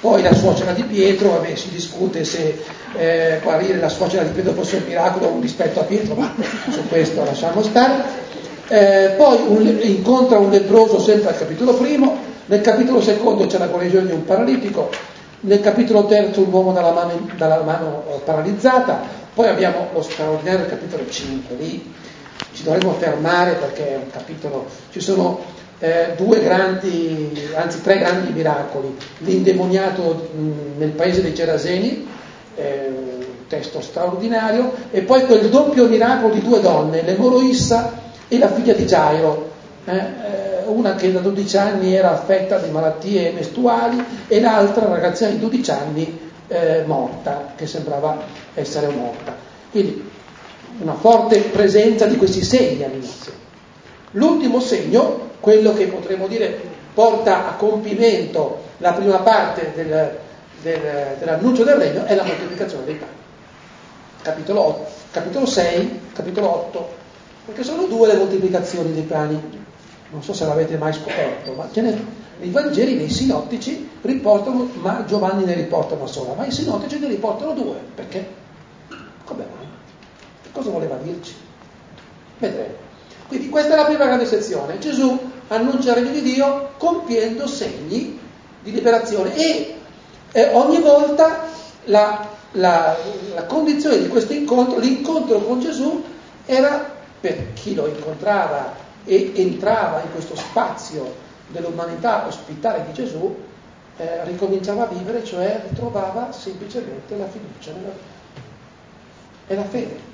Poi la suocera di Pietro, vabbè, si discute se eh, guarire la suocera di Pietro fosse un miracolo o un dispetto a Pietro, ma su questo lasciamo stare. Eh, poi un, incontra un leproso sempre al capitolo primo, nel capitolo secondo c'è la guarigione di un paralitico, nel capitolo terzo un uomo dalla mano, dalla mano paralizzata, poi abbiamo lo straordinario capitolo cinque, lì ci dovremmo fermare perché è un capitolo, ci sono eh, due grandi, anzi tre grandi miracoli, l'indemoniato mh, nel paese dei Geraseni, eh, un testo straordinario, e poi quel doppio miracolo di due donne, l'emoroissa e la figlia di Gairo, eh, eh, una che da dodici anni era affetta di malattie mestruali e l'altra ragazzina di dodici anni eh, morta, che sembrava essere morta. Quindi una forte presenza di questi segni all'inizio. L'ultimo segno, quello che potremmo dire porta a compimento la prima parte del, del, dell'annuncio del regno, è la moltiplicazione dei pani. Capitolo, otto, capitolo sei, capitolo otto, perché sono due le moltiplicazioni dei pani. Non so se l'avete mai scoperto, ma ce ne, i Vangeli dei sinottici riportano, ma Giovanni ne riporta una sola, ma i sinottici ne riportano due. Perché? Come mai? Che cosa voleva dirci? Vedremo. Quindi questa è la prima grande sezione. Gesù annuncia il regno di Dio compiendo segni di liberazione e eh, ogni volta la, la, la condizione di questo incontro, l'incontro con Gesù era, per chi lo incontrava e entrava in questo spazio dell'umanità ospitale di Gesù, eh, ricominciava a vivere, cioè ritrovava semplicemente la fiducia nella vita. È la fede.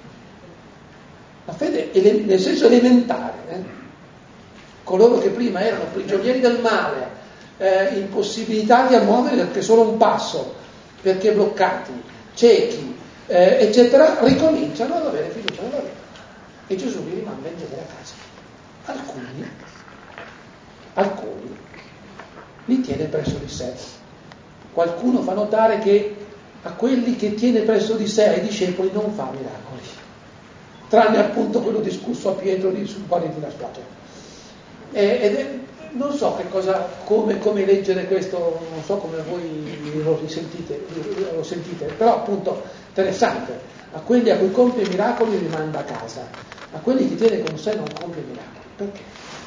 La fede è nel senso elementare. Eh? Coloro che prima erano prigionieri del male, eh, impossibilitati a muovere perché solo un passo, perché bloccati, ciechi, eh, eccetera, ricominciano ad avere fiducia nella vita. E Gesù li rimanda in genere a casa. Alcuni, alcuni li tiene presso di sé. Qualcuno fa notare che a quelli che tiene presso di sé, ai discepoli, non fa miracoli, tranne appunto quello discusso a Pietro sul quale ti lasciato. Ed è, non so che cosa, come, come leggere questo, non so come voi lo risentite, lo sentite, però appunto interessante. A quelli a cui compie miracoli li rimanda a casa, a quelli che tiene con sé non compie miracoli. Perché?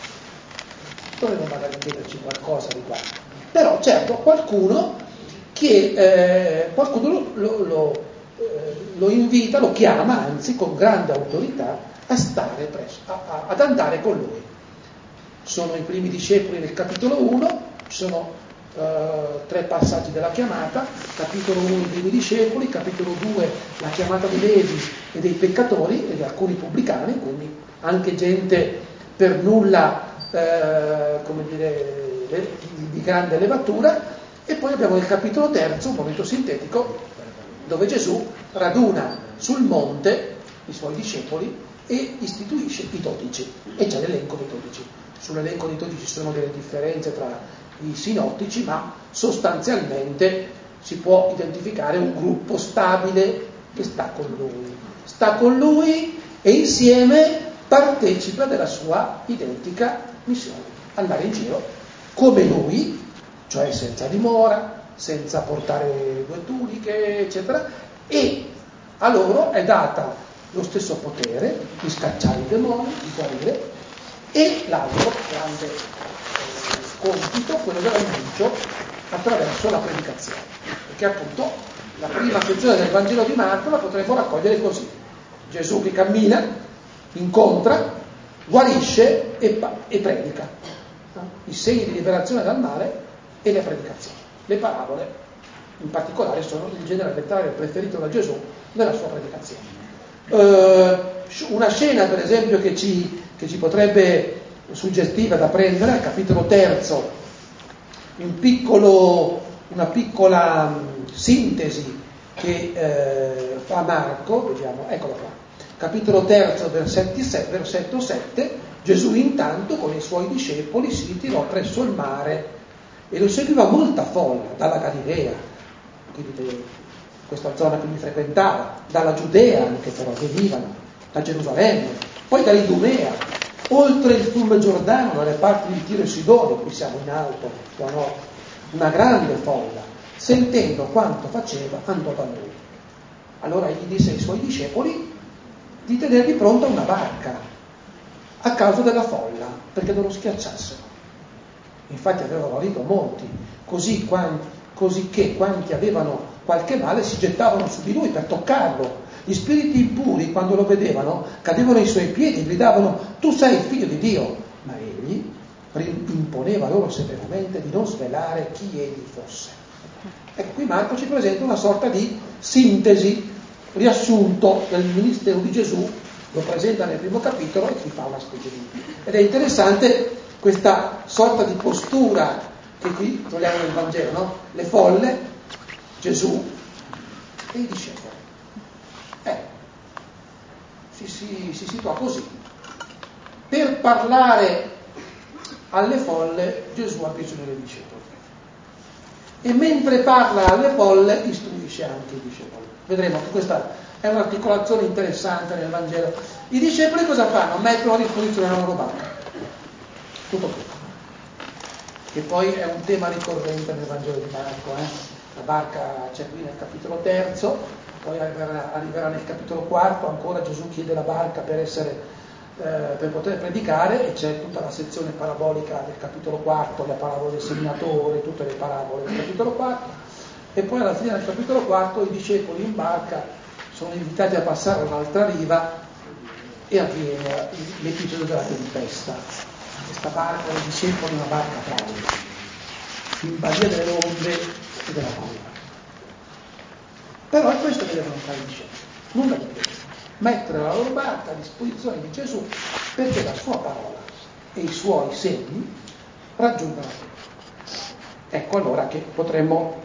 Dovremmo magari chiederci qualcosa di qua. Però certo qualcuno che eh, qualcuno lo, lo, lo, eh, lo invita, lo chiama anzi con grande autorità a stare presso, a, a, ad andare con lui. Sono i primi discepoli nel capitolo uno, ci sono eh, tre passaggi della chiamata, capitolo uno i primi discepoli, capitolo due la chiamata di Levi e dei peccatori e di alcuni pubblicani, quindi anche gente per nulla eh, come dire, di, di grande levatura, e poi abbiamo il capitolo terzo, un momento sintetico, dove Gesù raduna sul monte i suoi discepoli e istituisce i dodici, e c'è l'elenco dei dodici. Sull'elenco dei dodici ci sono delle differenze tra i sinottici, ma sostanzialmente si può identificare un gruppo stabile che sta con lui. Sta con lui e insieme partecipa della sua identica missione, andare in giro come lui, cioè senza dimora, senza portare due tuniche, eccetera, e a loro è data lo stesso potere di scacciare i demoni, di guarire, e l'altro grande eh, compito, quello dell'annuncio attraverso la predicazione, perché appunto la prima sezione del Vangelo di Marco la potremmo raccogliere così: Gesù che cammina, incontra, guarisce e, e predica, no? I segni di liberazione dal male e le predicazioni. Le parabole in particolare sono il genere letterario preferito da Gesù nella sua predicazione. Eh, una scena per esempio che ci, che ci potrebbe suggestiva da prendere al capitolo terzo, un piccolo, una piccola mh, sintesi che eh, fa Marco, vediamo, eccola qua. Capitolo terzo, versetto sette, Gesù intanto con i suoi discepoli si ritirò presso il mare e lo seguiva molta folla dalla Galilea, quindi questa zona che lui frequentava, dalla Giudea anche però venivano, da Gerusalemme, poi dall'Idumea, oltre il fiume Giordano, dalle parti di Tiro e Sidone, qui siamo in alto, a nord, una grande folla. sentendo quanto faceva, andò da lui. Allora egli disse ai suoi discepoli di tenergli pronta una barca a causa della folla, perché non lo schiacciassero. Infatti aveva guarito molti, così, quanti, così che quanti avevano qualche male si gettavano su di lui per toccarlo. Gli spiriti impuri, quando lo vedevano, cadevano ai suoi piedi e gridavano: tu sei il figlio di Dio. Ma egli imponeva loro severamente di non svelare chi egli fosse. Ecco, qui Marco ci presenta una sorta di sintesi, riassunto del ministero di Gesù, lo presenta nel primo capitolo e qui fa una specie di... Ed è interessante questa sorta di postura che qui troviamo nel Vangelo, no? Le folle, Gesù e i discepoli. Eh, si, si, si situa così. Per parlare alle folle Gesù ha bisogno dei discepoli. E mentre parla alle folle istruisce anche i discepoli. Vedremo che questa è un'articolazione interessante nel Vangelo. I discepoli cosa fanno? Mettono a disposizione la loro barca. Tutto qui. Che poi è un tema ricorrente nel Vangelo di Marco. Eh? La barca c'è qui nel capitolo terzo, poi arriverà, arriverà nel capitolo quarto, ancora Gesù chiede la barca per essere Eh, per poter predicare, e c'è tutta la sezione parabolica del capitolo quarto, le parabole del seminatore, tutte le parabole del capitolo quarto, e poi alla fine del capitolo quarto i discepoli in barca sono invitati a passare un'altra riva e avviene l'episodio della tempesta. Questa barca dei discepoli è una barca tragica, in balia delle onde e della paura. Però è questo che devono fare i discepoli, nulla di più. Mettere la loro barca a disposizione di Gesù perché la sua parola e i suoi segni raggiungano tutti. Ecco allora che potremmo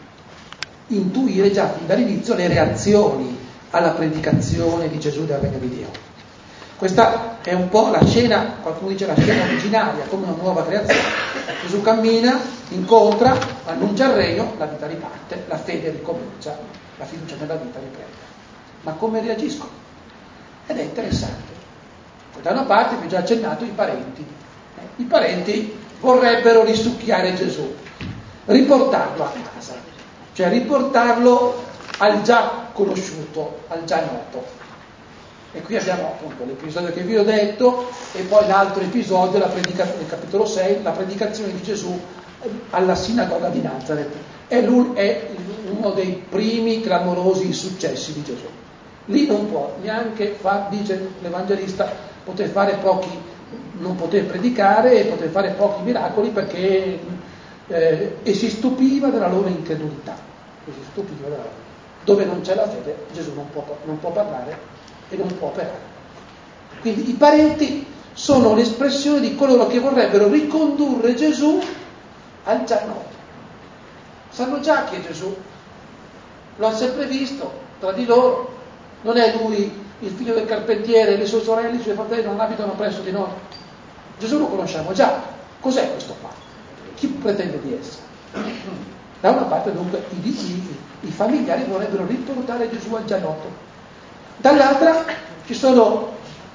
intuire già fin dall'inizio le reazioni alla predicazione di Gesù del Regno di Dio. Questa è un po' la scena, qualcuno dice la scena originaria, come una nuova creazione. Gesù cammina, incontra, annuncia il regno, la vita riparte, la fede ricomincia, la fiducia nella vita riprende. Ma come reagiscono? Ed è interessante. Da una parte vi ho già accennato i parenti. I parenti vorrebbero risucchiare Gesù, riportarlo a casa, cioè riportarlo al già conosciuto, al già noto. E qui abbiamo appunto l'episodio che vi ho detto, e poi l'altro episodio, la predicazione, nel capitolo sei, la predicazione di Gesù alla sinagoga di Nazareth. È, lui, è uno dei primi clamorosi successi di Gesù. Lì non può neanche far, dice l'Evangelista, poter fare pochi, non poter predicare e poter fare pochi miracoli perché eh, e si stupiva della loro incredulità. E si stupiva della loro. Dove non c'è la fede, Gesù non può, non può parlare e non può operare. Quindi i parenti sono l'espressione di coloro che vorrebbero ricondurre Gesù al già noto. Sanno già chi è Gesù, lo hanno sempre visto tra di loro. Non è lui il figlio del carpentiere, le sue sorelle, i suoi fratelli non abitano presso di noi. Gesù lo conosciamo già. Cos'è questo qua? Chi pretende di essere? Da una parte dunque i, i, i familiari vorrebbero riportare Gesù al già noto. Dall'altra ci sono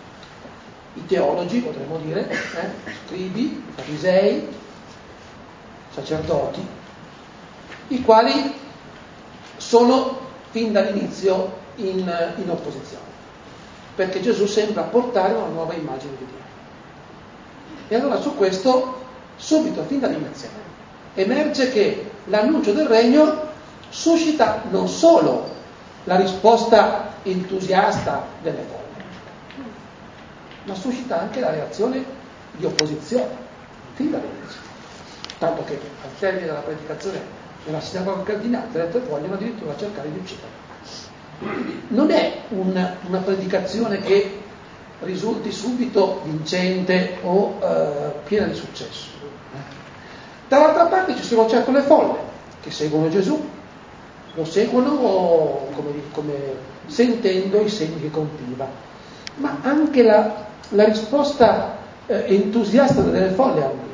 i teologi, potremmo dire, eh, scribi, farisei, sacerdoti, i quali sono fin dall'inizio in, in opposizione, perché Gesù sembra portare una nuova immagine di Dio. E allora su questo, subito, fin dall'inizio, emerge che l'annuncio del regno suscita non solo la risposta entusiasta delle folle, ma suscita anche la reazione di opposizione, fin dall'inizio. Tanto che al termine della predicazione nella sinagoga di Nazareth vogliono addirittura cercare di uccidere. Non è una, una predicazione che risulti subito vincente o eh, piena di successo. Dall'altra parte ci sono certo le folle che seguono Gesù, lo seguono come, come sentendo i segni che compiva, ma anche la, la risposta eh, entusiasta delle folle è ambigua.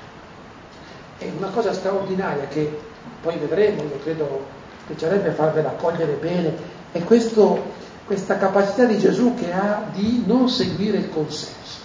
È una cosa straordinaria che poi vedremo, io credo piacerebbe farvela cogliere bene, è questo, questa capacità di Gesù che ha di non seguire il consenso.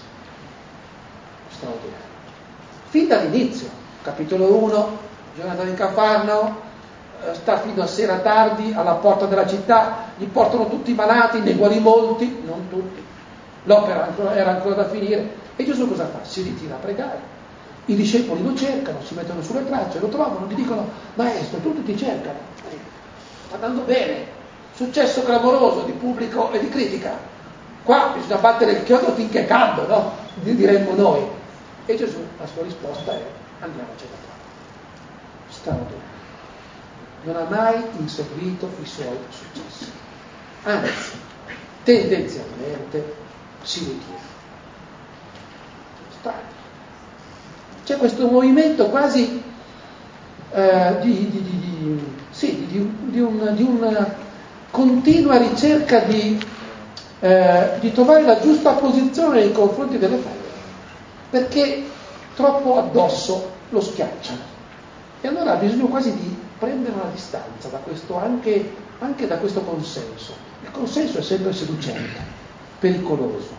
Straordinario. Fin dall'inizio, capitolo uno, giornata di Cafarnao, sta fino a sera tardi alla porta della città, gli portano tutti i malati, ne guarì molti, non tutti, l'opera ancora, era ancora da finire, e Gesù cosa fa? Si ritira a pregare. I discepoli lo cercano, si mettono sulle tracce, lo trovano, gli dicono: maestro, tutti ti cercano, sta andando bene, successo clamoroso di pubblico e di critica, qua bisogna battere il chiodo finché è caldo, no? Diremmo noi. E Gesù, la sua risposta è: andiamocene qua. Straordinario. Non ha mai inseguito i suoi successi, anzi, tendenzialmente si ritira. Strano. C'è questo movimento quasi eh, di, di, di, di, sì, di, di, un, di una continua ricerca di, eh, di trovare la giusta posizione nei confronti delle folle, perché troppo addosso lo schiacciano. E allora ha bisogno quasi di prendere una distanza da questo, anche, anche da questo consenso. Il consenso è sempre seducente, pericoloso.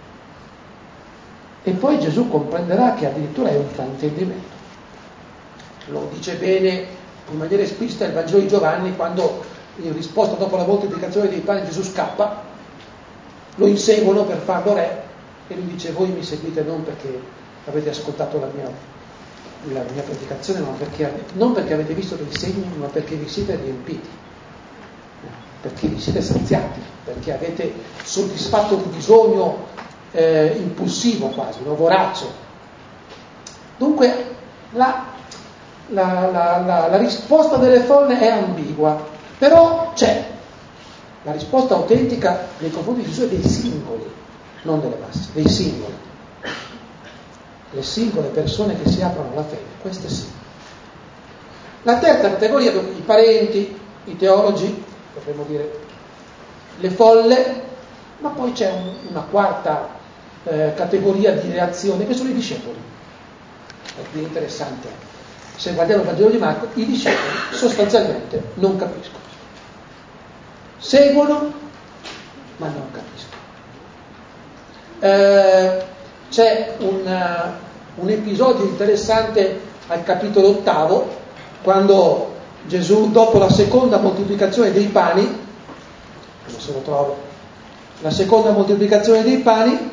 E poi Gesù comprenderà che addirittura è un fraintendimento. Lo dice bene in maniera esplicita il Vangelo di Giovanni, quando in risposta dopo la moltiplicazione dei pani Gesù scappa, lo inseguono per farlo re e lui dice: voi mi seguite non perché avete ascoltato la mia, la mia predicazione, ma perché, non perché avete visto dei segni, ma perché vi siete riempiti, perché vi siete saziati, perché avete soddisfatto un bisogno Eh, impulsivo quasi, no? Vorace. Dunque la, la, la, la, la risposta delle folle è ambigua, però c'è. La risposta autentica nei confronti di Gesù è dei singoli, non delle masse, dei singoli. Le singole persone che si aprono alla fede, queste sì. La terza categoria, i parenti, i teologi, potremmo dire le folle, ma poi c'è un, una quarta eh, categoria di reazione, che sono i discepoli. È più interessante. Se guardiamo il Vangelo di Marco, i discepoli sostanzialmente non capiscono. Seguono, ma non capiscono. Eh, c'è un, un episodio interessante al capitolo ottavo, quando Gesù, dopo la seconda moltiplicazione dei pani, come se lo trovo, la seconda moltiplicazione dei pani,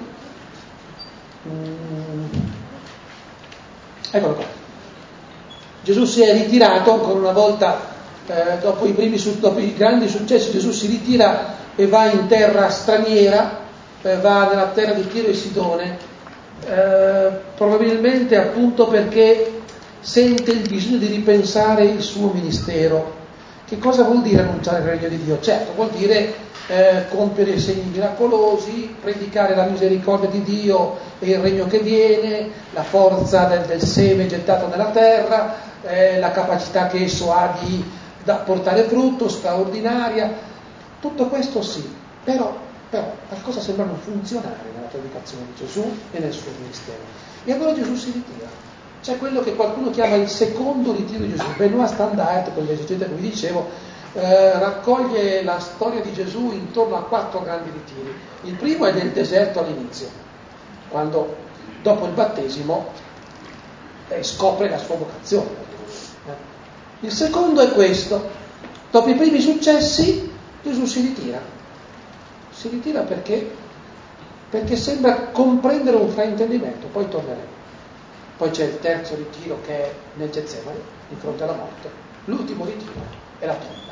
mm, eccolo qua, Gesù si è ritirato ancora una volta, eh, dopo, i primi, dopo i grandi successi. Gesù si ritira e va in terra straniera, eh, va nella terra di Tiro e Sidone, eh, probabilmente appunto perché sente il bisogno di ripensare il suo ministero. Che cosa vuol dire annunciare il regno di Dio? Certo, vuol dire eh, compiere segni miracolosi, predicare la misericordia di Dio e il regno che viene, la forza del, del seme gettato nella terra, eh, la capacità che esso ha di da portare frutto, straordinaria. Tutto questo sì, però, però qualcosa sembra non funzionare nella predicazione di Gesù e nel suo ministero. E allora Gesù si ritira. C'è quello che qualcuno chiama il secondo ritiro di Gesù. Benoît Standard, con l'esegeta che vi dicevo, eh, raccoglie la storia di Gesù intorno a quattro grandi ritiri. Il primo è nel deserto all'inizio, quando dopo il battesimo eh, scopre la sua vocazione. Eh. Il secondo è questo: dopo i primi successi Gesù si ritira. Si ritira perché? Perché sembra comprendere un fraintendimento, poi torneremo. Poi c'è il terzo ritiro che è nel Getsemani, di fronte alla morte. L'ultimo ritiro è la tomba.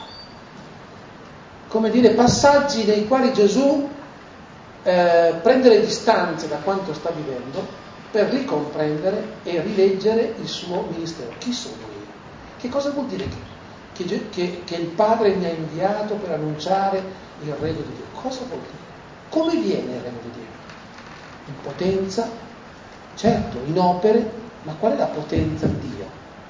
Come dire, passaggi nei quali Gesù eh, prende le distanze da quanto sta vivendo per ricomprendere e rileggere il suo ministero. Chi sono io? Che cosa vuol dire che, che, che, che il Padre mi ha inviato per annunciare il regno di Dio? Cosa vuol dire? Come viene il regno di Dio? In potenza, certo, in opere, ma qual è la potenza di Dio?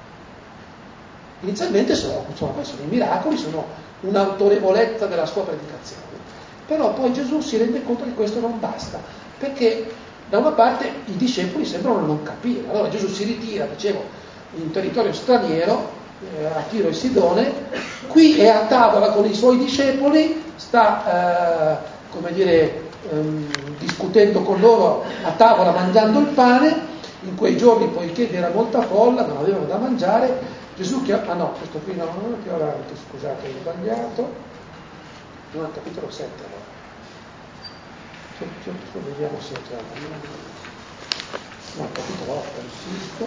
Inizialmente sono, sono, sono i miracoli, sono un'autorevolezza della sua predicazione, però poi Gesù si rende conto che questo non basta, perché da una parte i discepoli sembrano non capire. Allora Gesù si ritira, dicevo, in territorio straniero, eh, a Tiro e Sidone, qui è a tavola con i suoi discepoli, sta, eh, come dire, ehm, discutendo con loro a tavola, mangiando il pane. In quei giorni, poiché vi era molta folla, non avevano da mangiare, Gesù chiama, ah no, questo qui no, non è più avanti, scusate, ho sbagliato, no, al capitolo sette allora. Cioè, cioè, cioè, vediamo se è chiaro. No, capitolo otto, insisto.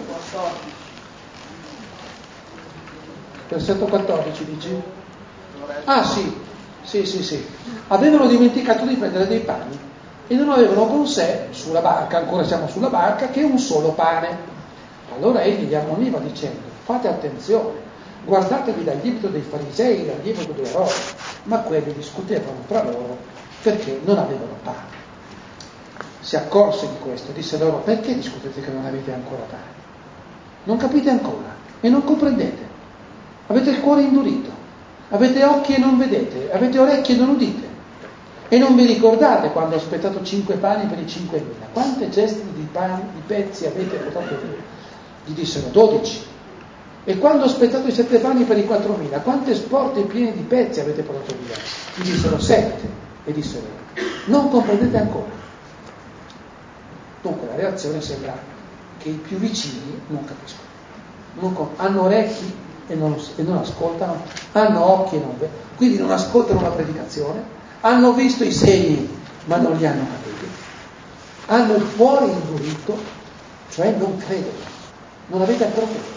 Versetto quattordici dici? Ah sì, sì, sì, sì. Avevano dimenticato di prendere dei pani e non avevano con sé, sulla barca, ancora siamo sulla barca, che un solo pane. Allora egli li ammoniva dicendo: fate attenzione, guardatevi dal lievito dei farisei e dal lievito dei eroi. Ma quelli discutevano tra loro perché non avevano pane. Si accorse di questo, disse loro: perché discutete che non avete ancora pane? Non capite ancora e non comprendete. Avete il cuore indurito, avete occhi e non vedete, avete orecchie e non udite. E non vi ricordate quando ho aspettato cinque pani per i cinquemila? Quante ceste di, pani, di pezzi avete portato via? Gli dissero: dodici. E quando ho aspettato i sette pani per i quattromila, quante sporte piene di pezzi avete portato via? Gli dissero: sette. E dissero: non comprendete ancora. Dunque la reazione sembra che i più vicini non capiscono. Non comp- hanno orecchi e non, e non ascoltano, hanno occhi e non vedono, quindi non ascoltano la predicazione, hanno visto i segni ma non li hanno capiti, hanno il cuore indurito, cioè non credono, non avete ancora creduto.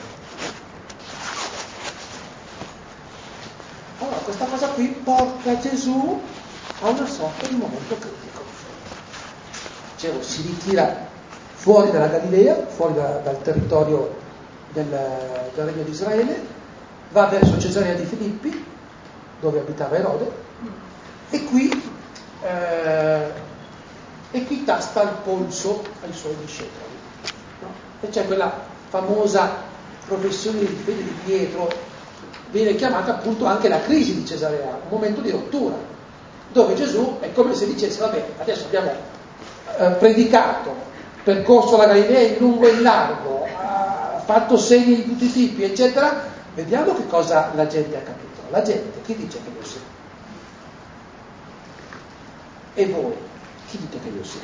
Allora questa cosa qui porta Gesù a una sorta di momento critico. Dicevo, si ritira fuori dalla Galilea, fuori da, dal territorio del, del Regno di Israele, va verso Cesarea di Filippi, dove abitava Erode, e qui, eh, e qui tasta il polso ai suoi discepoli. No? E c'è quella famosa professione di fede di Pietro, viene chiamata appunto anche la crisi di Cesarea, un momento di rottura, dove Gesù è come se dicesse: vabbè, adesso abbiamo eh, predicato, percorso la Galilea in lungo e in largo, ha fatto segni di tutti i tipi, eccetera. Vediamo che cosa la gente ha capito. La gente, chi dice che io sia? E voi, chi dite che io sia?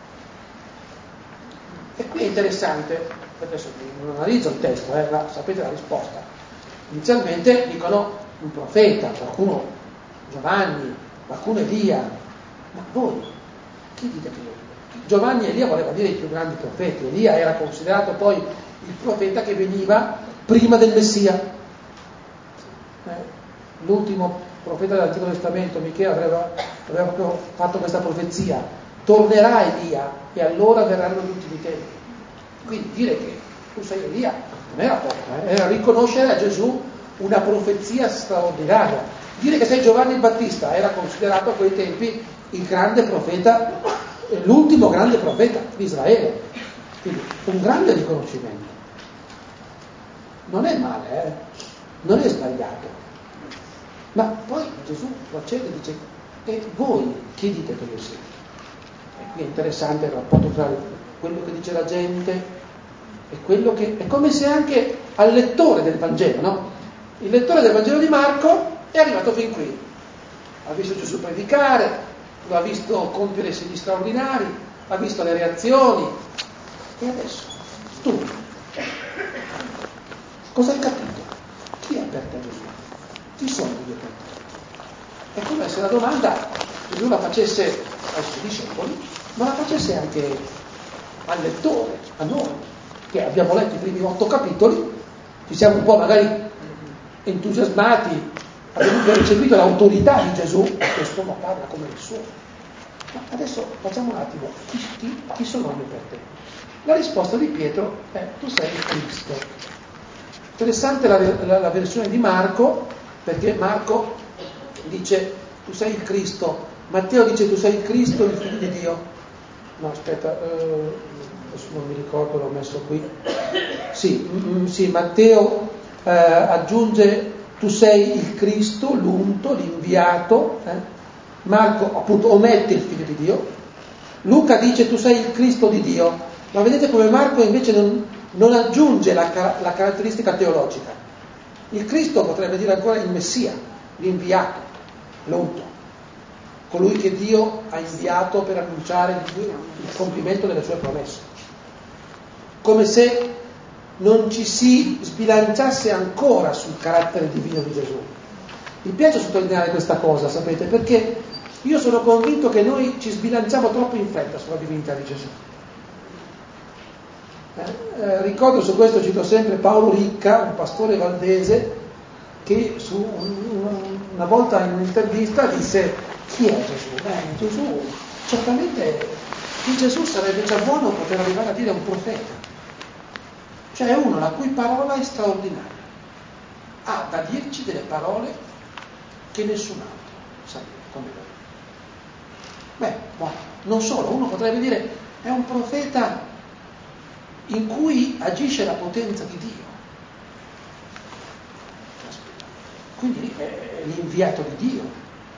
E qui è interessante, adesso non analizzo il testo, eh, ma sapete la risposta. Inizialmente dicono un profeta, qualcuno Giovanni, qualcuno Elia, ma voi, chi dite che io sia? Giovanni e Elia voleva dire i più grandi profeti. Elia era considerato poi il profeta che veniva prima del Messia. Eh, l'ultimo profeta dell'Antico Testamento, Michea, aveva, aveva proprio fatto questa profezia: tornerà Elia e allora verranno gli ultimi tempi. Quindi dire che tu sei Elia non era poco, eh? Era riconoscere a Gesù una profezia straordinaria. Dire che sei Giovanni il Battista era considerato a quei tempi il grande profeta, l'ultimo grande profeta di Israele. Quindi un grande riconoscimento. Non è male, eh? Non è sbagliato. Ma poi Gesù procede e dice: e voi chi dite che io sia? E qui è interessante il rapporto tra quello che dice la gente e quello che... È come se anche al lettore del Vangelo, no? Il lettore del Vangelo di Marco è arrivato fin qui. Ha visto Gesù predicare, lo ha visto compiere segni straordinari, ha visto le reazioni. E adesso, tu, cosa hai capito? Chi è per te Gesù? Chi sono io per te? È come se la domanda Gesù la facesse ai suoi discepoli, ma la facesse anche al lettore, a noi, che abbiamo letto i primi otto capitoli, ci siamo un po' magari entusiasmati, abbiamo ricevuto l'autorità di Gesù, e questo ma parla come il suo. Ma adesso facciamo un attimo, chi, chi, chi sono io per te? La risposta di Pietro è: tu sei il Cristo. Interessante la, la, la versione di Marco, perché Marco dice tu sei il Cristo, Matteo dice tu sei il Cristo, il figlio di Dio. No, aspetta, eh, adesso non mi ricordo, l'ho messo qui. Sì, mm, sì Matteo eh, aggiunge tu sei il Cristo, l'unto, l'inviato. Eh? Marco appunto omette il figlio di Dio. Luca dice tu sei il Cristo di Dio, ma vedete come Marco invece non, non aggiunge la, la caratteristica teologica. Il Cristo potrebbe dire ancora il Messia, l'inviato, l'unto, colui che Dio ha inviato per annunciare il compimento delle sue promesse. Come se non ci si sbilanciasse ancora sul carattere divino di Gesù. Mi piace sottolineare questa cosa, sapete, perché io sono convinto che noi ci sbilanciamo troppo in fretta sulla divinità di Gesù. Eh, eh, ricordo su questo, cito sempre Paolo Ricca, un pastore valdese, che su un, una volta in un'intervista disse: chi è Gesù? Beh, Gesù, certamente di Gesù sarebbe già buono poter arrivare a dire un profeta, cioè uno la cui parola è straordinaria, ha da dirci delle parole che nessun altro sa dire come lui. Beh, buono. Non solo, uno potrebbe dire è un profeta in cui agisce la potenza di Dio, quindi è l'inviato di Dio.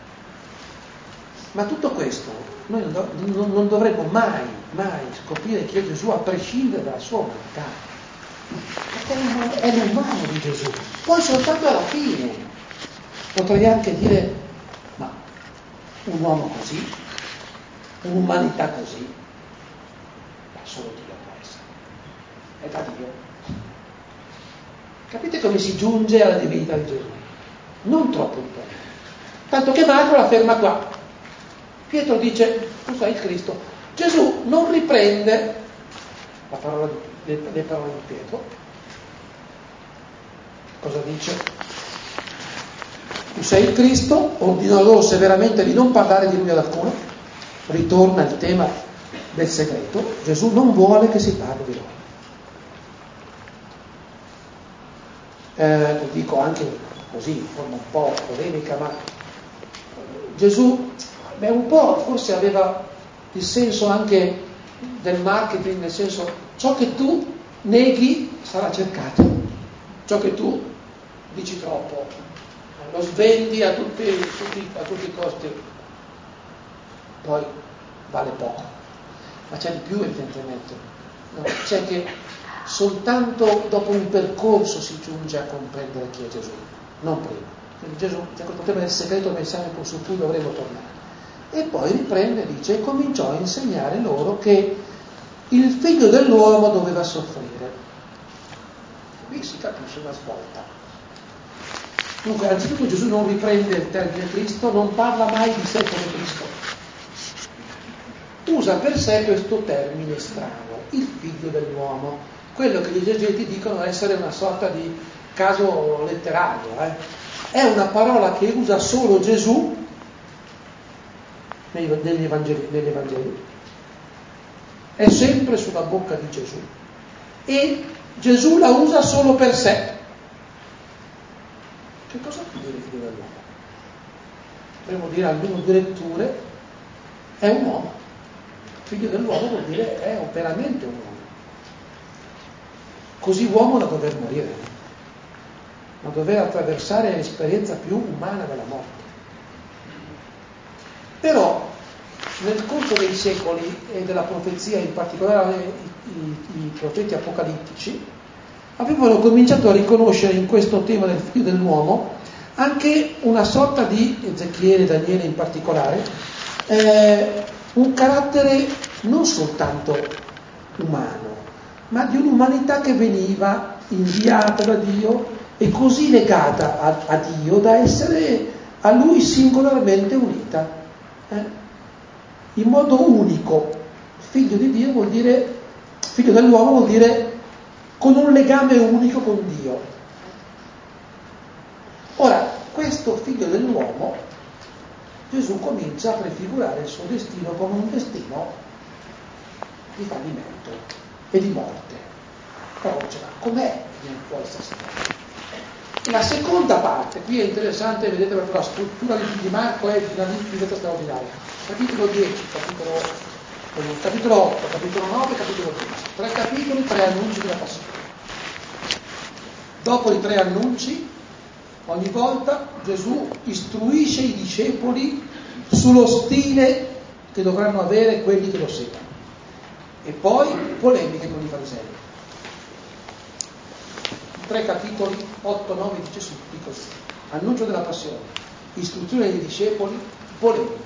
Ma tutto questo noi non, do, non dovremmo mai, mai scoprire chi è Gesù a prescindere dalla sua umanità, perché è l'umano di Gesù. Poi soltanto alla fine potrei anche dire: ma un uomo così, un'umanità così, ma solo Dio può essere, è da Dio. Capite come si giunge alla divinità di Gesù? Non troppo in fretta, tanto che Marco la ferma qua. Pietro dice: tu sei il Cristo. Gesù non riprende la parola di, le, le parole di Pietro. Cosa dice? Tu sei il Cristo, ordinò loro severamente di non parlare di lui ad alcuno. Ritorna il tema del segreto. Gesù non vuole che si parli di lui. Eh, lo dico anche così, in forma un po' polemica, ma Gesù, beh, un po' forse aveva il senso anche del marketing, nel senso: ciò che tu neghi sarà cercato, ciò che tu dici troppo lo svendi a tutti, tutti, a tutti i costi, poi vale poco. Ma c'è di più, evidentemente, no? C'è che soltanto dopo un percorso si giunge a comprendere chi è Gesù, non prima. Quindi Gesù, c'è questo tema del segreto pensiamo su cui dovremo tornare. E poi riprende, dice, e cominciò a insegnare loro che il figlio dell'uomo doveva soffrire. Qui si capisce una svolta. Dunque, anzitutto Gesù non riprende il termine Cristo, non parla mai di sé come Cristo. Usa per sé questo termine strano, il figlio dell'uomo, quello che gli esegeti dicono essere una sorta di caso letterario. Eh? È una parola che usa solo Gesù negli Evangeli, negli Evangeli, è sempre sulla bocca di Gesù e Gesù la usa solo per sé. Che cosa vuol dire figlio dell'uomo? Potremmo dire almeno due letture: è un uomo. Figlio dell'uomo vuol dire è veramente un uomo, così uomo da dover morire, da dover attraversare l'esperienza più umana della morte. Però nel corso dei secoli e della profezia, in particolare i, i, i profeti apocalittici, avevano cominciato a riconoscere in questo tema del figlio dell'uomo anche una sorta di, Ezechiele, Daniele in particolare, eh, un carattere non soltanto umano, ma di un'umanità che veniva inviata da Dio e così legata a, a Dio da essere a Lui singolarmente unita. Eh? In modo unico. Figlio di Dio vuol dire, figlio dell'uomo vuol dire con un legame unico con Dio. Ora, questo figlio dell'uomo, Gesù comincia a prefigurare il suo destino come un destino di fallimento e di morte. Però, cioè, com'è nel questa storia? La seconda parte, qui è interessante, vedete proprio la struttura di Marco è dinamica straordinaria. Capitolo dieci, capitolo, eh, capitolo otto, capitolo nove, capitolo dieci. Tre capitoli, tre annunci della passione. Dopo i tre annunci, ogni volta Gesù istruisce i discepoli sullo stile che dovranno avere quelli che lo seguono. E poi polemiche con i farisei. Tre capitoli, otto, nove, dice su, dico così. Annuncio della passione, istruzione dei discepoli, polemiche,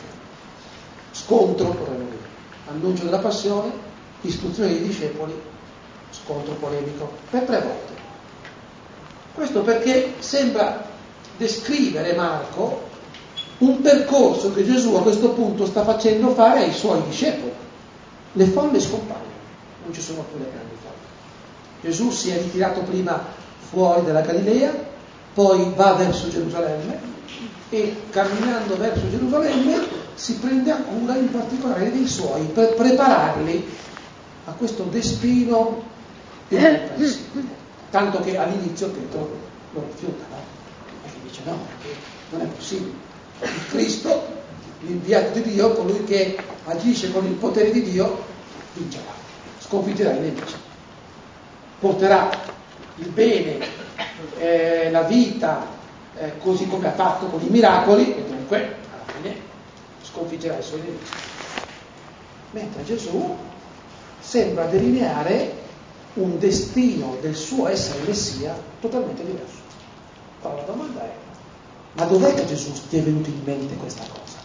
scontro, potremmo dire. Annuncio della passione, istruzione dei discepoli, scontro. scontro polemico, per tre volte. Questo perché sembra descrivere Marco un percorso che Gesù a questo punto sta facendo fare ai suoi discepoli. Le folle scompaiono, non ci sono più le grandi folle. Gesù si è ritirato prima fuori dalla Galilea, poi va verso Gerusalemme e camminando verso Gerusalemme si prende a cura in particolare dei suoi per prepararli a questo destino incomprensibile. Tanto che all'inizio Pietro lo rifiuta, no? Perché dice no, non è possibile. Il Cristo, l'inviato di Dio, colui che agisce con il potere di Dio, vincerà, sconfiggerà i nemici, porterà il bene, eh, la vita, eh, così come ha fatto con i miracoli, e dunque alla fine sconfiggerà i suoi nemici. Mentre Gesù sembra delineare un destino del suo essere Messia totalmente diverso. Allora la domanda è: ma dov'è che Gesù ti è venuto in mente questa cosa?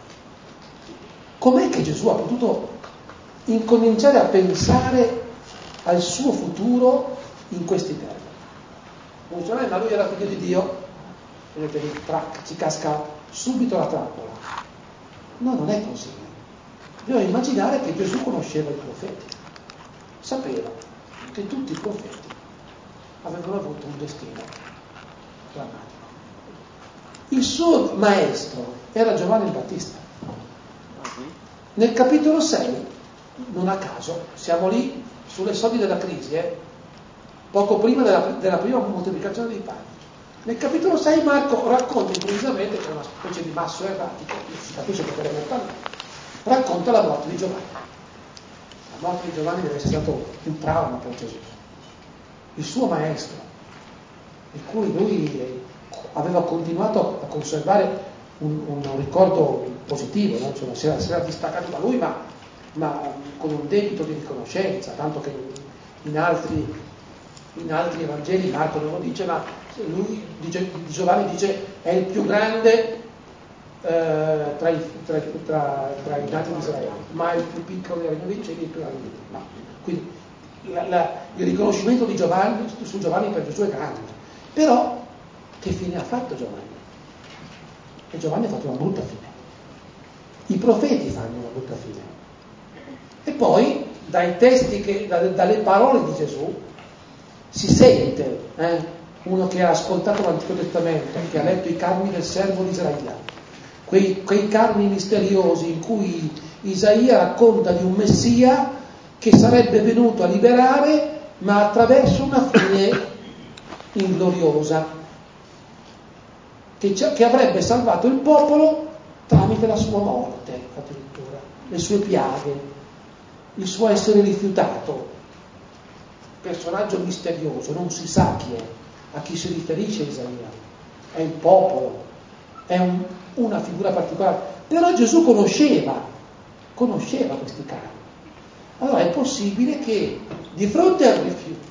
Com'è che Gesù ha potuto incominciare a pensare al suo futuro in questi termini? Non dice, ma lui era figlio di Dio, vedete, ci casca subito la trappola. No, non è così. Bisogna immaginare che Gesù conosceva i profeti, sapeva che tutti i profeti avevano avuto un destino drammatico. Il suo maestro era Giovanni il Battista. Nel capitolo sei, non a caso, siamo lì sulle soglie della crisi, eh? poco prima della, della prima moltiplicazione dei pani. Nel capitolo sei Marco racconta improvvisamente, che è una specie di masso erratico, non si capisce perché era mortale, racconta la morte di Giovanni. La morte di Giovanni deve essere stato un trauma per Gesù. Il suo maestro, di cui lui aveva continuato a conservare un, un ricordo positivo, no? Cioè, si, era, si era distaccato da lui, ma, ma con un debito di riconoscenza, tanto che in altri, in altri Evangeli Marco non lo dice, ma lui dice, Giovanni dice è il più grande eh, tra, i, tra, tra, tra i nati di Israele, ma il più piccolo del regno dei cieli è il più grande. No. Quindi la, la, il riconoscimento di Giovanni su Giovanni per Gesù è grande. Però che fine ha fatto Giovanni? E Giovanni ha fatto una brutta fine. I profeti fanno una brutta fine. E poi, dai testi, che, dalle parole di Gesù, si sente, eh, uno che ha ascoltato l'Antico Testamento, che ha letto i carmi del servo di Isaia, quei, quei carmi misteriosi in cui Isaia racconta di un Messia che sarebbe venuto a liberare, ma attraverso una fine ingloriosa, che, che avrebbe salvato il popolo tramite la sua morte, addirittura, le sue piaghe, il suo essere rifiutato. Personaggio misterioso, non si sa chi è, a chi si riferisce Isaia, è il popolo, è un, una figura particolare. Però Gesù conosceva, conosceva questi carmi. Allora è possibile che di fronte al rifiuto,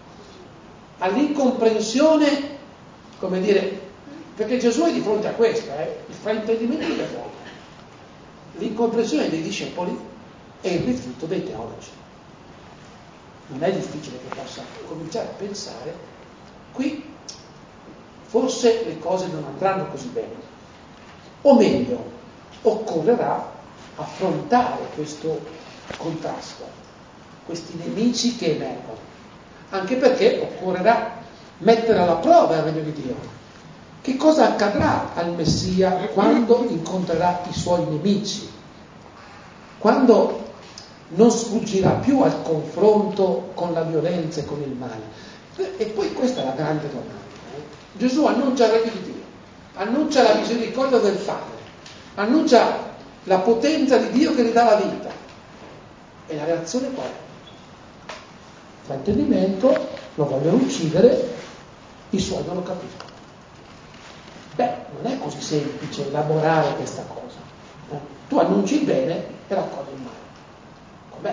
all'incomprensione, come dire, perché Gesù è di fronte a questo, eh, il fraintendimento delle folle, l'incomprensione dei discepoli e il rifiuto dei teologi. Non è difficile che possa cominciare a pensare, qui forse le cose non andranno così bene, o meglio, occorrerà affrontare questo contrasto, questi nemici che emergono, anche perché occorrerà mettere alla prova il regno di Dio. Che cosa accadrà al Messia quando incontrerà i suoi nemici? Quando non sfuggirà più al confronto con la violenza e con il male. E poi questa è la grande domanda. Eh? Gesù annuncia il regno di Dio, annuncia la misericordia del Padre, annuncia la potenza di Dio che gli dà la vita. E la reazione qual è? Fraintendimento, lo vogliono uccidere, i suoi non lo capiscono. Beh, non è così semplice elaborare questa cosa. Eh? Tu annunci il bene e raccogli il male. Com'è?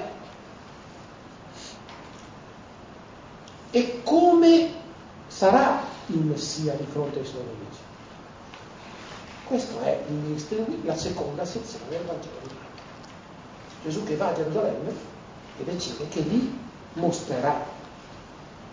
E come sarà il Messia di fronte ai suoi nemici? Questo è il ministero, la seconda sezione del Vangelo di Marco. Gesù che va a Gerusalemme e decide che lì mostrerà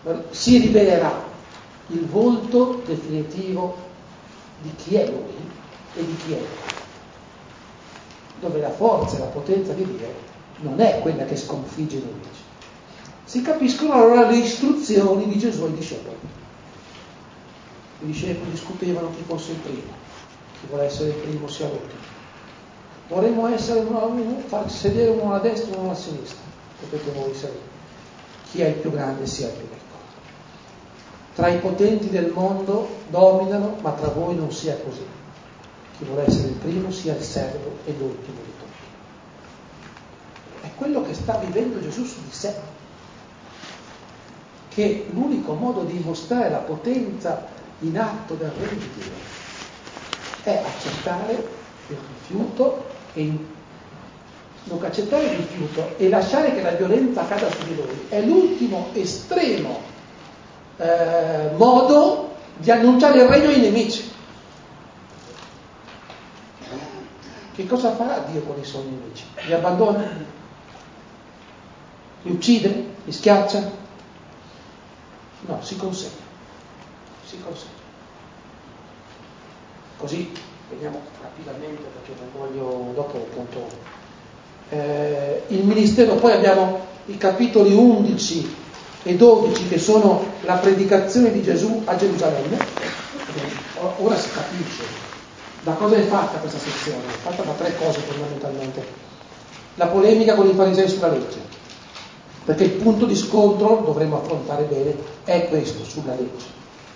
si rivelerà il volto definitivo di chi è Lui e di chi è Lui, dove la forza e la potenza di Dio non è quella che sconfigge i nemici. Si capiscono allora le istruzioni di Gesù ai discepoli. I discepoli discutevano chi fosse il primo, chi vuole essere il primo sia l'ultimo. Vorremmo essere uno, uno, farci sedere uno alla destra e uno alla sinistra, potete voi sapere. Chi è il più grande sia il più piccolo. Tra i potenti del mondo dominano, ma tra voi non sia così. Chi vuole essere il primo sia il servo e l'ultimo di tutti. È quello che sta vivendo Gesù su di sé, che l'unico modo di mostrare la potenza in atto del Regno di Dio è accettare il rifiuto e in... non accettare il rifiuto e lasciare che la violenza cada su di lui. È l'ultimo estremo eh, modo di annunciare il regno ai nemici. Che cosa farà Dio con i suoi nemici? Li abbandona? Li uccide? Li schiaccia? No, si consegna. Si consegna. Così, vediamo rapidamente perché non voglio, dopo appunto, eh, il ministero, poi abbiamo i capitoli undici e dodici che sono la predicazione di Gesù a Gerusalemme. Ora si capisce da cosa è fatta questa sezione. È fatta da tre cose fondamentalmente. La polemica con i farisei sulla legge, perché il punto di scontro, dovremmo affrontare bene, è questo, sulla legge.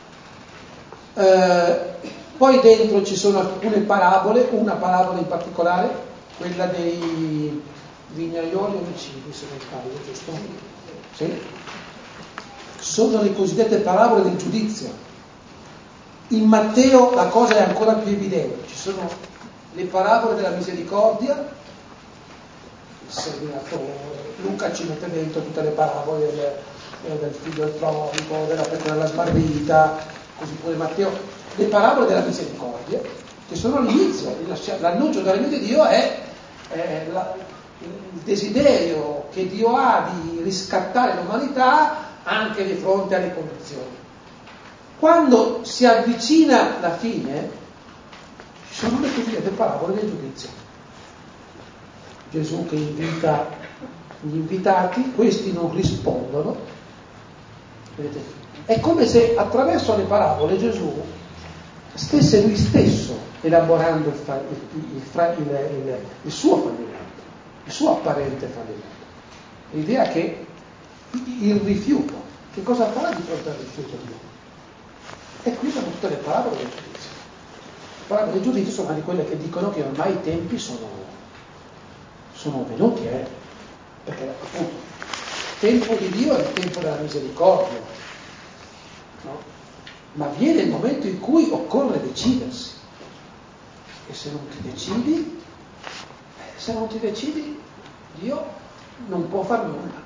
Eh, poi dentro ci sono alcune parabole, una parabola in particolare, quella dei vignaioli omicidi, se non sbaglio, giusto? Sì? Sono le cosiddette parabole del giudizio. In Matteo la cosa è ancora più evidente, ci sono le parabole della misericordia, il seminatore, Luca ci mette dentro tutte le parabole del, del figlio del prodigo, della pecora della smarrita, così pure Matteo, le parabole della misericordia, che sono all'inizio. L'annuncio del regno di Dio è, è la, il desiderio che Dio ha di riscattare l'umanità anche di fronte alle condizioni. Quando si avvicina la fine, ci sono le cosiddette parabole del giudizio. Gesù che invita gli invitati, questi non rispondono. Vedete? È come se attraverso le parabole Gesù stesse lui stesso elaborando il, fa, il, il, il, il, il suo fallimento, il suo apparente fallimento. L'idea che il rifiuto, che cosa farà di fronte al rifiuto di Dio? E qui sono tutte le parabole del giudizio. Le parabole del giudizio sono di quelle che dicono che ormai i tempi sono, sono venuti, eh? Perché appunto il tempo di Dio è il tempo della misericordia, no? Ma viene il momento in cui occorre decidersi, e se non ti decidi, se non ti decidi, Dio non può far nulla.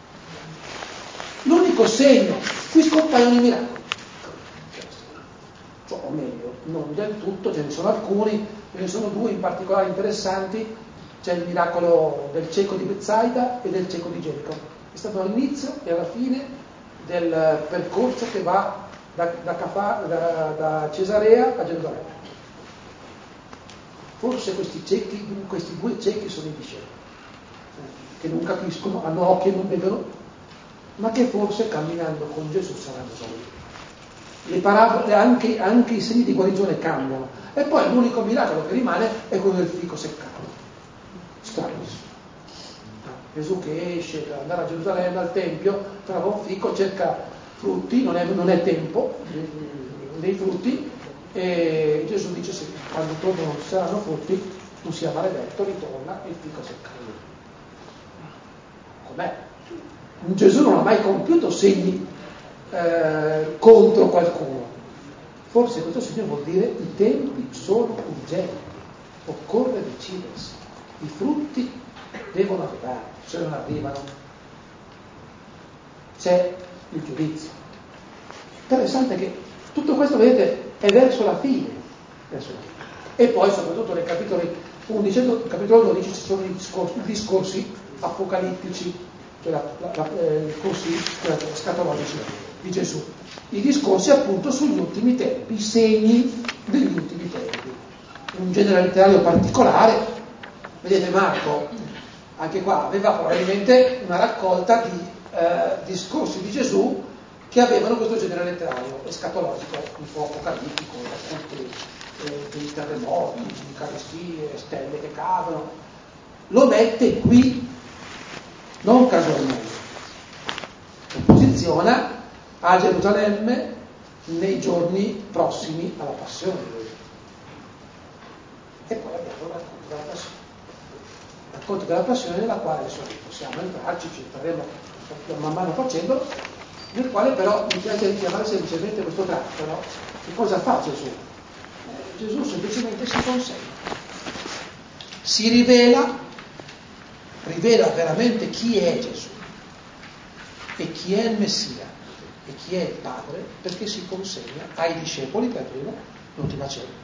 L'unico segno, qui scompaiono i miracoli, cioè, o meglio, non del tutto, ce ne sono alcuni, ce ne sono due in particolare interessanti. C'è il miracolo del cieco di Betsaida e del cieco di Gerico. È stato all'inizio e alla fine del percorso che va da, da, Cafà, da, da Cesarea a Gerusalemme. Forse questi, ciechi, questi due ciechi sono i discepoli, che non capiscono, hanno occhi e non vedono, ma che forse camminando con Gesù saranno guariti. Le parabole, anche, anche i segni di guarigione cambiano. E poi l'unico miracolo che rimane è quello del fico seccato. Stranissimo. Gesù che esce per andare a Gerusalemme al Tempio, trova un fico, cerca frutti, non è, non è tempo dei frutti, e Gesù dice: se quando torno non ci saranno frutti, tu sia maledetto, ritorna e il fico seccato. Com'è? Gesù non ha mai compiuto segni eh, contro qualcuno. Forse questo segno vuol dire i tempi sono urgenti, occorre decidersi, i frutti devono arrivare, se non arrivano c'è il giudizio. Interessante che tutto questo, vedete, è verso la fine, verso la fine. E poi soprattutto nei capitoli undici e capitolo dodici ci sono i discorsi, i discorsi apocalittici, quella, la, la, eh, i corsi scatologici di Gesù, i discorsi appunto sugli ultimi tempi, i segni degli ultimi tempi. Un genere letterario particolare, vedete Marco, anche qua aveva probabilmente una raccolta di eh, discorsi di Gesù che avevano questo genere letterario escatologico, un po' apocalittico, racconti eh, dei terremoti, di carestie, stelle che cadono. Lo mette qui, non casualmente, lo posiziona a Gerusalemme nei giorni prossimi alla passione di lui. E poi abbiamo il racconto della passione. Il racconto della passione nella quale adesso possiamo entrarci, ci entreremo man mano facendolo, nel quale però mi piace richiamare semplicemente questo tratto, no? Che cosa fa Gesù? Eh, Gesù semplicemente si consegna, si rivela, rivela veramente chi è Gesù e chi è il Messia e chi è il Padre, perché si consegna ai discepoli per primo l'ultima cena.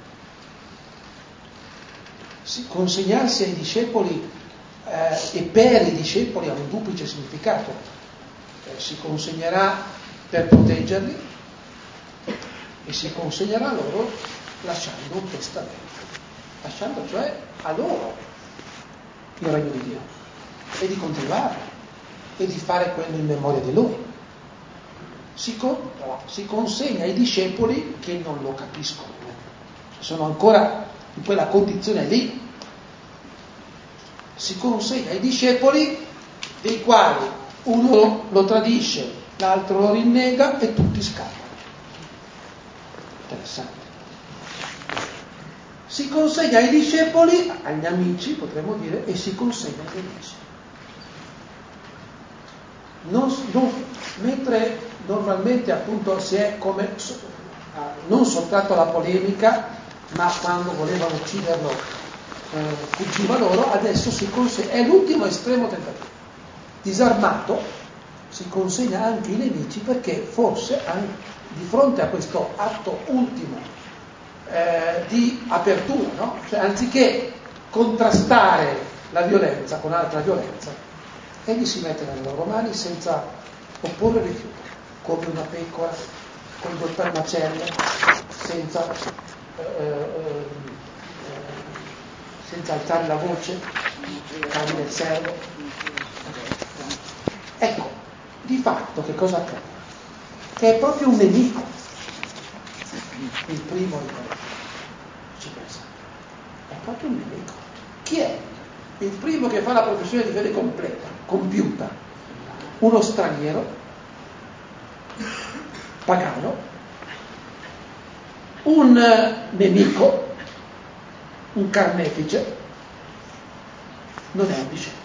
Si, consegnarsi ai discepoli eh, e per i discepoli ha un duplice significato. Eh, si consegnerà per proteggerli e si consegnerà loro lasciando un testamento, lasciando cioè a loro il regno di Dio e di continuare e di fare quello in memoria di Lui. Si, con, si consegna ai discepoli che non lo capiscono, sono ancora in quella condizione lì. Si consegna ai discepoli dei quali uno lo tradisce, l'altro lo rinnega e tutti scappano. Interessante. Si consegna ai discepoli, agli amici potremmo dire, e si consegna ai nemici. Non, non, mentre normalmente appunto si è come non soltanto la polemica, ma quando volevano ucciderlo eh, fuggiva loro, adesso si consegna, è l'ultimo estremo tentativo. Disarmato si consegna anche ai nemici, perché forse anche di fronte a questo atto ultimo eh, di apertura, no? Cioè anziché contrastare la violenza con altra violenza, egli si mette nelle loro mani senza opporre rifiuto, come una pecora con due permacelle, senza eh, eh, senza alzare la voce, cari del servo. Ecco, di fatto che cosa accade? Che è proprio un nemico il primo ricordo. Ci pensate? È proprio un nemico. Chi è? Il primo che fa la professione di fede completa, compiuta, uno straniero, pagano, un nemico, un carnefice, non è un discepolo.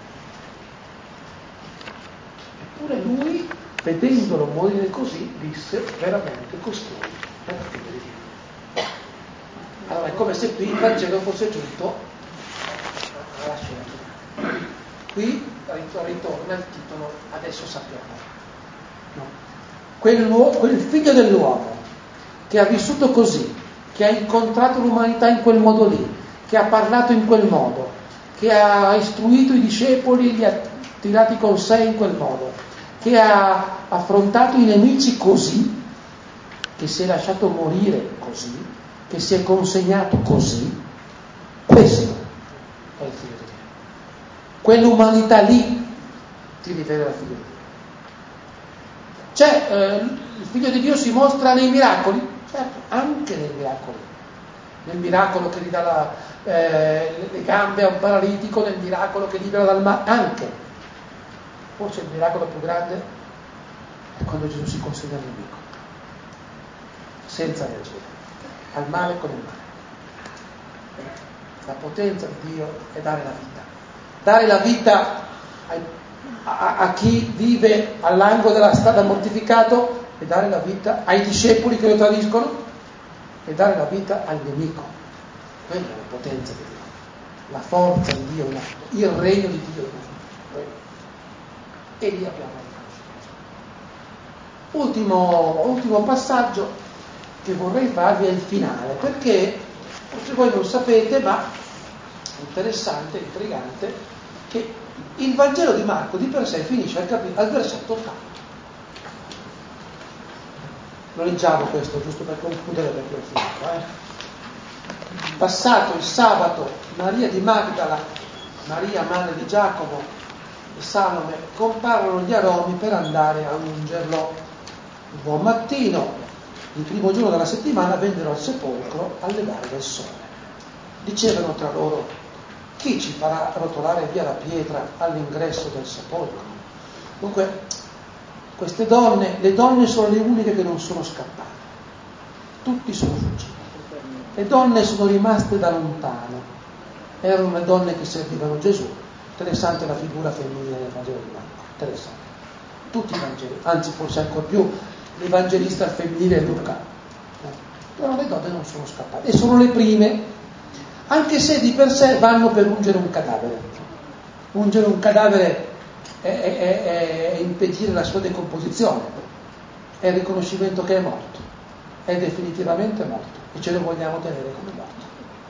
Eppure lui, vedendolo morire così, disse: veramente costui è la figlia di Dio. Allora è come se qui il Vangelo fosse giunto alla scena. Qui ritorna il titolo: adesso sappiamo. No. Quel, quel figlio dell'uomo che ha vissuto così, che ha incontrato l'umanità in quel modo lì, che ha parlato in quel modo, che ha istruito i discepoli e li ha tirati con sé in quel modo, che ha affrontato i nemici così, che si è lasciato morire così, che si è consegnato così, questo è il figlio di Dio. Quell'umanità lì ti rivela il figlio di Dio. Cioè, eh, il figlio di Dio si mostra nei miracoli? Certo, anche nei miracoli. Nel miracolo che gli dà la, eh, le gambe a un paralitico, nel miracolo che libera dal male, anche. Forse il miracolo più grande è quando Gesù si consegna al nemico, senza reagire, al male con il male. La potenza di Dio è dare la vita. Dare la vita ai, a, a chi vive all'angolo della strada mortificato, e dare la vita ai discepoli che lo tradiscono, e dare la vita al nemico. Quella è la potenza di Dio, la forza di Dio, il regno di Dio. E lì abbiamo la ultimo, ultimo passaggio che vorrei farvi è il finale, perché forse voi non sapete, ma è interessante, intrigante, che il Vangelo di Marco di per sé finisce al, capi- al versetto ottanta. Lo leggiamo questo giusto per concludere, perché ho finito. Eh. Passato il sabato, Maria di Magdala, Maria madre di Giacomo e Salome comprarono gli aromi per andare a ungerlo. Il buon mattino, il primo giorno della settimana, vennero al sepolcro al levare del sole. Dicevano tra loro: chi ci farà rotolare via la pietra all'ingresso del sepolcro? Dunque, queste donne, le donne sono le uniche che non sono scappate. Tutti sono fuggiti. Le donne sono rimaste da lontano. Erano le donne che servivano Gesù. Interessante la figura femminile nel Vangelo di Marco. Interessante. Tutti i Vangeli, anzi forse ancora più l'Evangelista femminile è Luca. Eh. Però le donne non sono scappate. E sono le prime, anche se di per sé vanno per ungere un cadavere. Ungere un cadavere è, è, è, è impedire la sua decomposizione, è il riconoscimento che è morto, è definitivamente morto e ce lo vogliamo tenere come morto.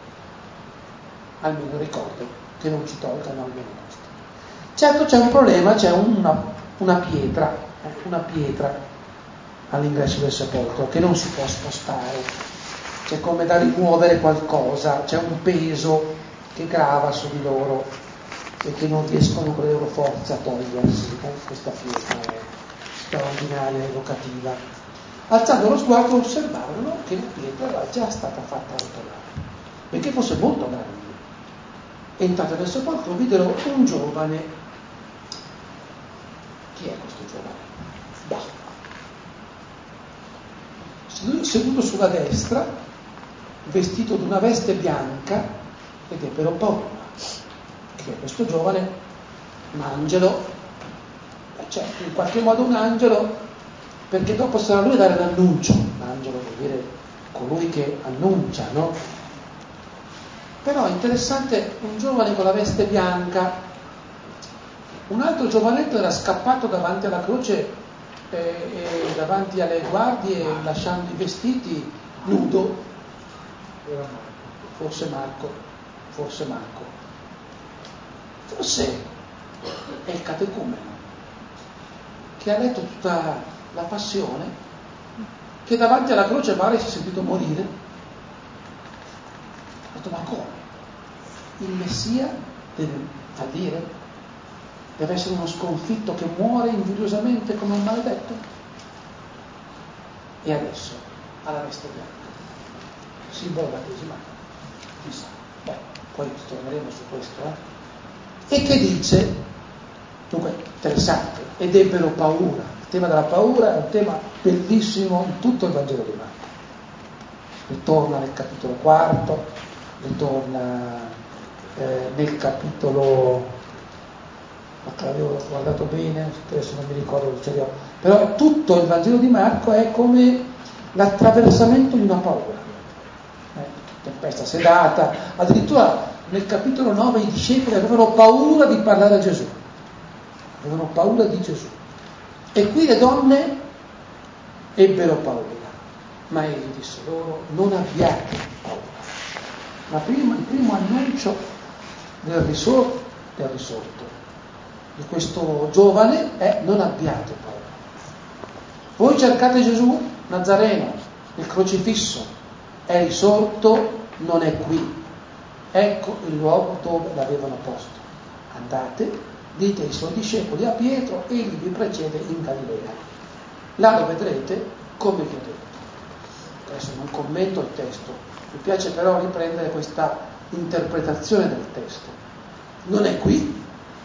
Almeno ricordo che non ci tolgano almeno questo. Certo c'è un problema, c'è una, una pietra, una pietra all'ingresso del sepolcro che non si può spostare, c'è come da rimuovere qualcosa, c'è un peso che grava su di loro e che non riescono con le loro forze a togliersi eh, questa pietra straordinaria, evocativa. Alzando lo sguardo osservarono che la pietra era già stata fatta rotolare, perché fosse molto grande. Entrate nel sepolcro videro un giovane. Chi è questo giovane? Bah. Seduto sulla destra, vestito di una veste bianca, ed ebbero paura. Che è questo giovane? Un angelo, cioè in qualche modo un angelo, perché dopo sarà lui a dare l'annuncio. L'angelo vuol dire colui che annuncia, no? Però è interessante, un giovane con la veste bianca, un altro giovanetto era scappato davanti alla croce eh, e davanti alle guardie, lasciando i vestiti, nudo. Forse Marco, forse Marco. Forse è il catecumeno che ha letto tutta la passione, che davanti alla croce pare si è sentito morire. Ha detto: ma come? Il Messia deve fallire? Deve essere uno sconfitto che muore invidiosamente come un maledetto? E adesso ha la veste bianca, simbolo battesimale, chissà. Beh, poi torneremo su questo, eh? E che dice, dunque interessante, ed ebbero paura. Il tema della paura è un tema bellissimo in tutto il Vangelo di Marco. Ritorna nel capitolo quarto, ritorna eh, nel capitolo, l'avevo guardato bene, adesso non mi ricordo se l'ho, però tutto il Vangelo di Marco è come l'attraversamento di una paura. Eh, tempesta sedata, addirittura nel capitolo nove i discepoli avevano paura di parlare a Gesù, avevano paura di Gesù. E qui le donne ebbero paura, ma egli disse loro: non abbiate paura. La prima, il primo annuncio del risorto, del risorto di questo giovane è: non abbiate paura. Voi cercate Gesù Nazareno, il crocifisso, è risorto, non è qui. Ecco il luogo dove l'avevano posto. Andate, dite ai suoi discepoli, a Pietro, egli vi precede in Galilea. Là lo vedrete come vi ho detto. Adesso non commento il testo, mi piace però riprendere questa interpretazione del testo. Non è qui.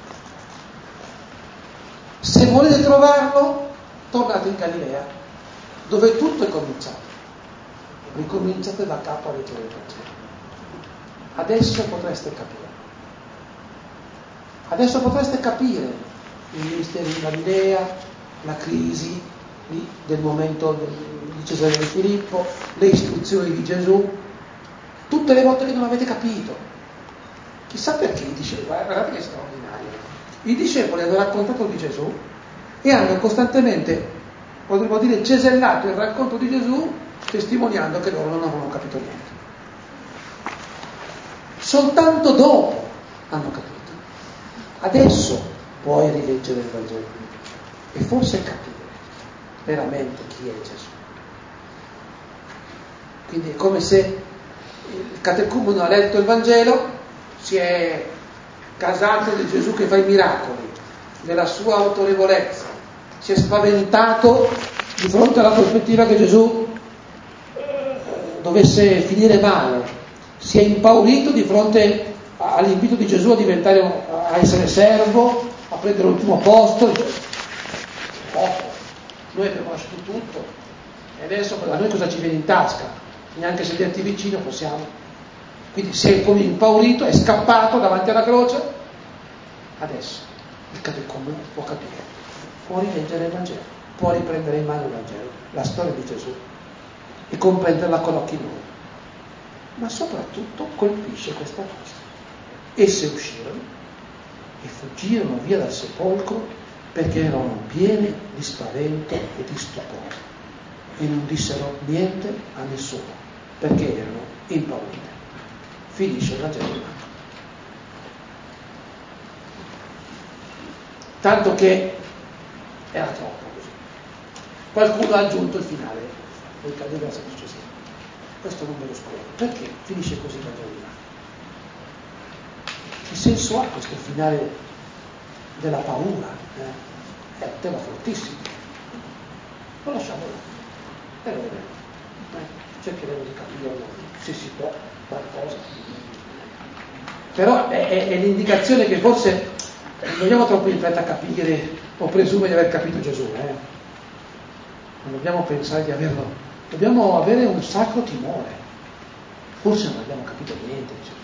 Se volete trovarlo, tornate in Galilea, dove tutto è cominciato. Ricominciate da capo alle teorie. Adesso potreste capire. Adesso potreste capire il ministero di Galilea, la crisi del momento di Cesare di Filippo, le istruzioni di Gesù, tutte le volte che non avete capito. Chissà perché i discepoli, guardate che è straordinario. I discepoli hanno raccontato di Gesù e hanno costantemente, potremmo dire, cesellato il racconto di Gesù, testimoniando che loro non avevano capito niente. Soltanto dopo hanno capito. adesso puoi rileggere il Vangelo e forse capire veramente chi è Gesù. Quindi è come se il catecumeno ha letto il Vangelo, si è casato di Gesù che fa i miracoli, della sua autorevolezza, si è spaventato di fronte alla prospettiva che Gesù dovesse finire male, si è impaurito di fronte all'invito di Gesù a diventare, a essere servo, a prendere l'ultimo posto. Oh, noi abbiamo lasciato tutto e adesso a noi cosa ci viene in tasca? Neanche sederti vicino possiamo. Quindi si è come impaurito, è scappato davanti alla croce. Adesso il catecumeno può capire, può rileggere il Vangelo, può riprendere in mano il Vangelo, la storia di Gesù, e comprenderla con occhi nuovi. Ma soprattutto colpisce questa cosa. Esse uscirono e fuggirono via dal sepolcro perché erano piene di spavento e di stupore e non dissero niente a nessuno perché erano impaurite. Finisce il Vangelo di Marco. Tanto che era troppo così. Qualcuno ha aggiunto il finale, poi cade il versetto successivo. Questo non me lo spiego. Perché finisce così il Vangelo di Marco? Che senso ha questo finale della paura? Eh? È un tema fortissimo. Lo lasciamo là. E lo vedremo. Eh? Cercheremo di capire noi, se si può, qualcosa. Però è, è, è l'indicazione che forse non dobbiamo troppo in fretta a capire o presumere di aver capito Gesù. Eh? Non dobbiamo pensare di averlo. Dobbiamo avere un sacro timore. Forse non abbiamo capito niente di Gesù.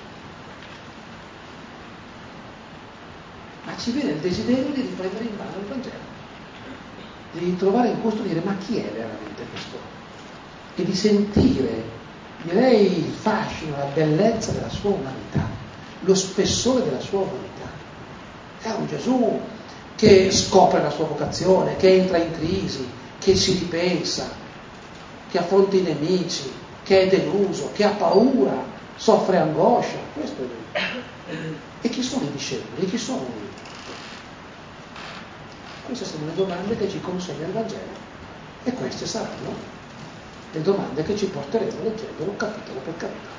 Ma ci viene il desiderio di riprendere in mano il Vangelo, di trovare in questo, dire ma chi è veramente questo? E di sentire, direi, il fascino, la bellezza della sua umanità, lo spessore della sua umanità. È un Gesù che scopre la sua vocazione, che entra in crisi, che si ripensa, che affronta i nemici, che è deluso, che ha paura, soffre angoscia. Questo è lui. E chi sono i discepoli? Chi sono lui? Queste sono le domande che ci consegna il Vangelo e queste saranno le domande che ci porteremo leggendolo capitolo per capitolo.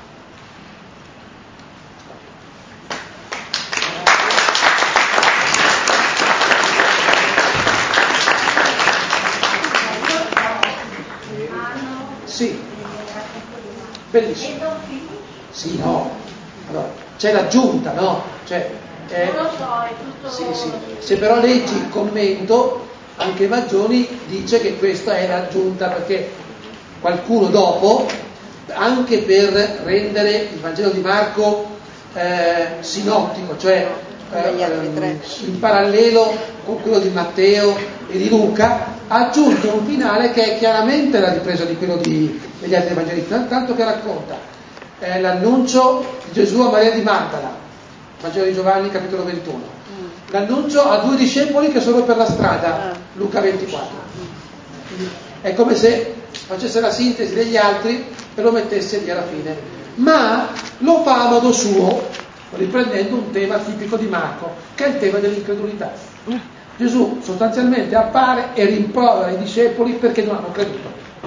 Sì, bellissimo. Sì, no. Allora, c'è l'aggiunta, no? Cioè, eh,
non lo so, è tutto...
Sì, sì. Se però leggi il commento, anche Maggioni dice che questa è l'aggiunta, perché qualcuno dopo, anche per rendere il Vangelo di Marco eh, sinottico, cioè eh, in parallelo con quello di Matteo e di Luca, ha aggiunto un finale che è chiaramente la ripresa di quello di, degli altri evangelisti, tanto che racconta eh, l'annuncio di Gesù a Maria di Magdala, Vangelo di Giovanni capitolo ventuno, mm. l'annuncio a due discepoli che sono per la strada, Luca ventiquattro. È come se facesse la sintesi degli altri e lo mettesse lì alla fine, ma lo fa a modo suo, riprendendo un tema tipico di Marco, che è il tema dell'incredulità. Gesù sostanzialmente appare e rimprovera i discepoli perché non hanno creduto.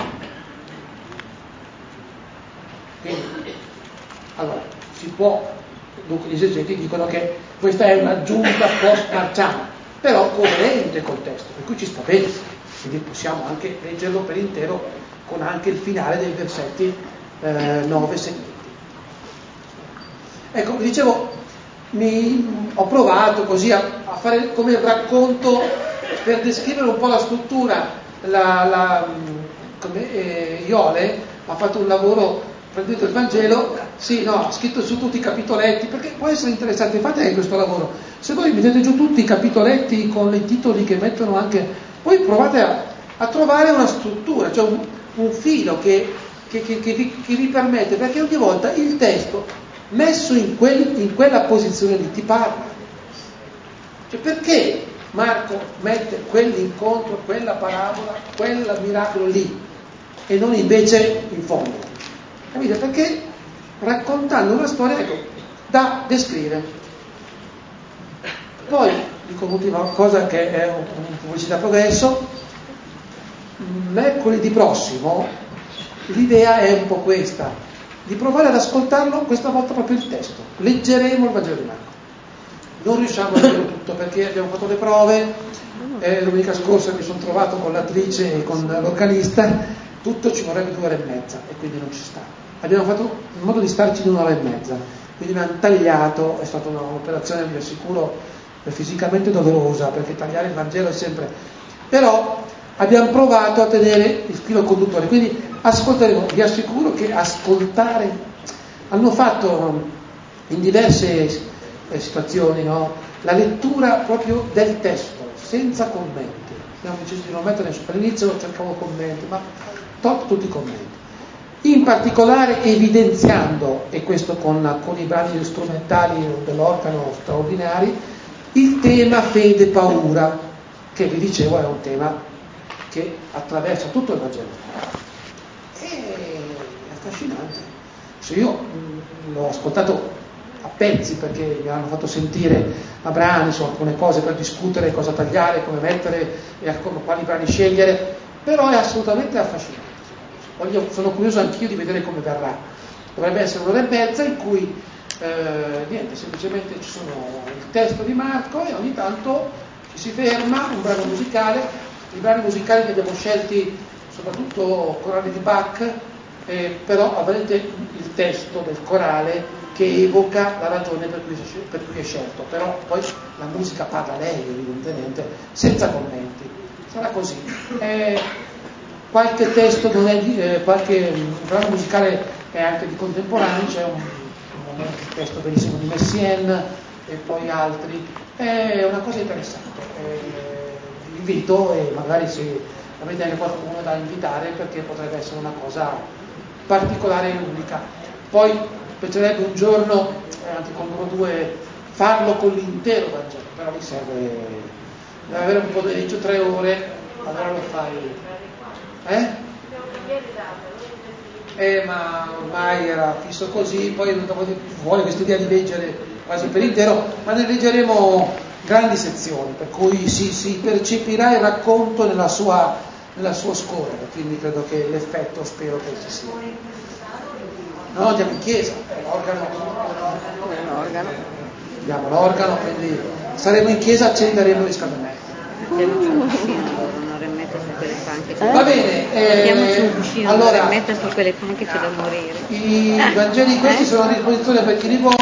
Quindi, allora, si può, dunque gli esegeti dicono che questa è un'aggiunta post-marciana, però coerente col testo, per cui ci sta bene, quindi possiamo anche leggerlo per intero con anche il finale dei versetti eh, nove seguenti. Ecco, vi dicevo, mi, ho provato così a, a fare come il racconto per descrivere un po' la struttura. La, la, come, eh, Iole ha fatto un lavoro prendendo il Vangelo, sì, no, ha scritto su tutti i capitoletti, perché può essere interessante, fate anche questo lavoro. Se voi mettete giù tutti i capitoletti con i titoli che mettono anche, poi provate a, a trovare una struttura, cioè un, un filo che, che, che, che, vi, che vi permette, perché ogni volta il testo messo in, quel, in quella posizione lì ti parla. Cioè, perché Marco mette quell'incontro, quella parabola, quel miracolo lì e non invece in fondo? Capite? Perché raccontando una storia, ecco, da descrivere. Poi dico l'ultima cosa che è un, un pubblicità progresso. Mercoledì prossimo l'idea è un po' questa, di provare ad ascoltarlo questa volta proprio il testo. Leggeremo il Vangelo di Marco. Non riusciamo a leggere tutto perché abbiamo fatto le prove, eh, domenica scorsa mi sono trovato con l'attrice e con l'organista, tutto ci vorrebbe due ore e mezza e quindi non ci sta. Abbiamo fatto in modo di starci di un'ora e mezza, quindi mi hanno tagliato, è stata un'operazione, vi assicuro, fisicamente dolorosa, perché tagliare il Vangelo è sempre... Però abbiamo provato a tenere il filo conduttore, quindi ascolteremo, vi assicuro che ascoltare, hanno fatto in diverse situazioni, no? La lettura proprio del testo, senza commenti. Abbiamo deciso di non mettere nessuno, all'inizio cercavo commenti, ma top tutti i commenti. In particolare evidenziando, e questo con, con i brani strumentali dell'organo straordinari, il tema fede-paura, che vi dicevo è un tema che attraversa tutto il Vangelo. È affascinante. Se io mh, l'ho ascoltato a pezzi perché mi hanno fatto sentire a brani su alcune cose per discutere cosa tagliare, come mettere e quali brani scegliere, però è assolutamente affascinante. Voglio, sono curioso anch'io di vedere come verrà. Dovrebbe essere un'ora e mezza in cui eh, niente, semplicemente ci sono il testo di Marco e ogni tanto ci si ferma, un brano musicale. I brani musicali li abbiamo scelti soprattutto corali di Bach, eh, però avrete il testo del corale che evoca la ragione per cui, per cui è scelto, però poi la musica parla lei evidentemente, senza commenti, sarà così. Eh, qualche testo non è di, eh, qualche brano musicale è anche di contemporanei, c'è un, un, un testo bellissimo di Messiaen e poi altri, è una cosa interessante. Eh, vi invito e magari se avete anche qualcuno da invitare perché potrebbe essere una cosa particolare e unica. Poi piacerebbe un giorno, eh, anche con loro due, farlo con l'intero Vangelo, però mi serve deve avere un pomeriggio, tre ore, allora lo fai. Eh? Eh, ma ormai era fisso così, poi vuole questa idea di leggere quasi per intero, ma ne leggeremo grandi sezioni, per cui si, si percepirà il racconto nella sua, nella sua scorrere, quindi credo che l'effetto spero che ci sia. No, andiamo in chiesa, l'organo,
l'organo.
Andiamo l'organo, quindi saremo in chiesa, accenderemo il riscaldamento.
Un'ora e mezza su quelle panche.
Va bene, eh, allora,
un'ora e mezza su quelle panche c'è da morire.
I Vangeli questi sono a disposizione per chi li vuole.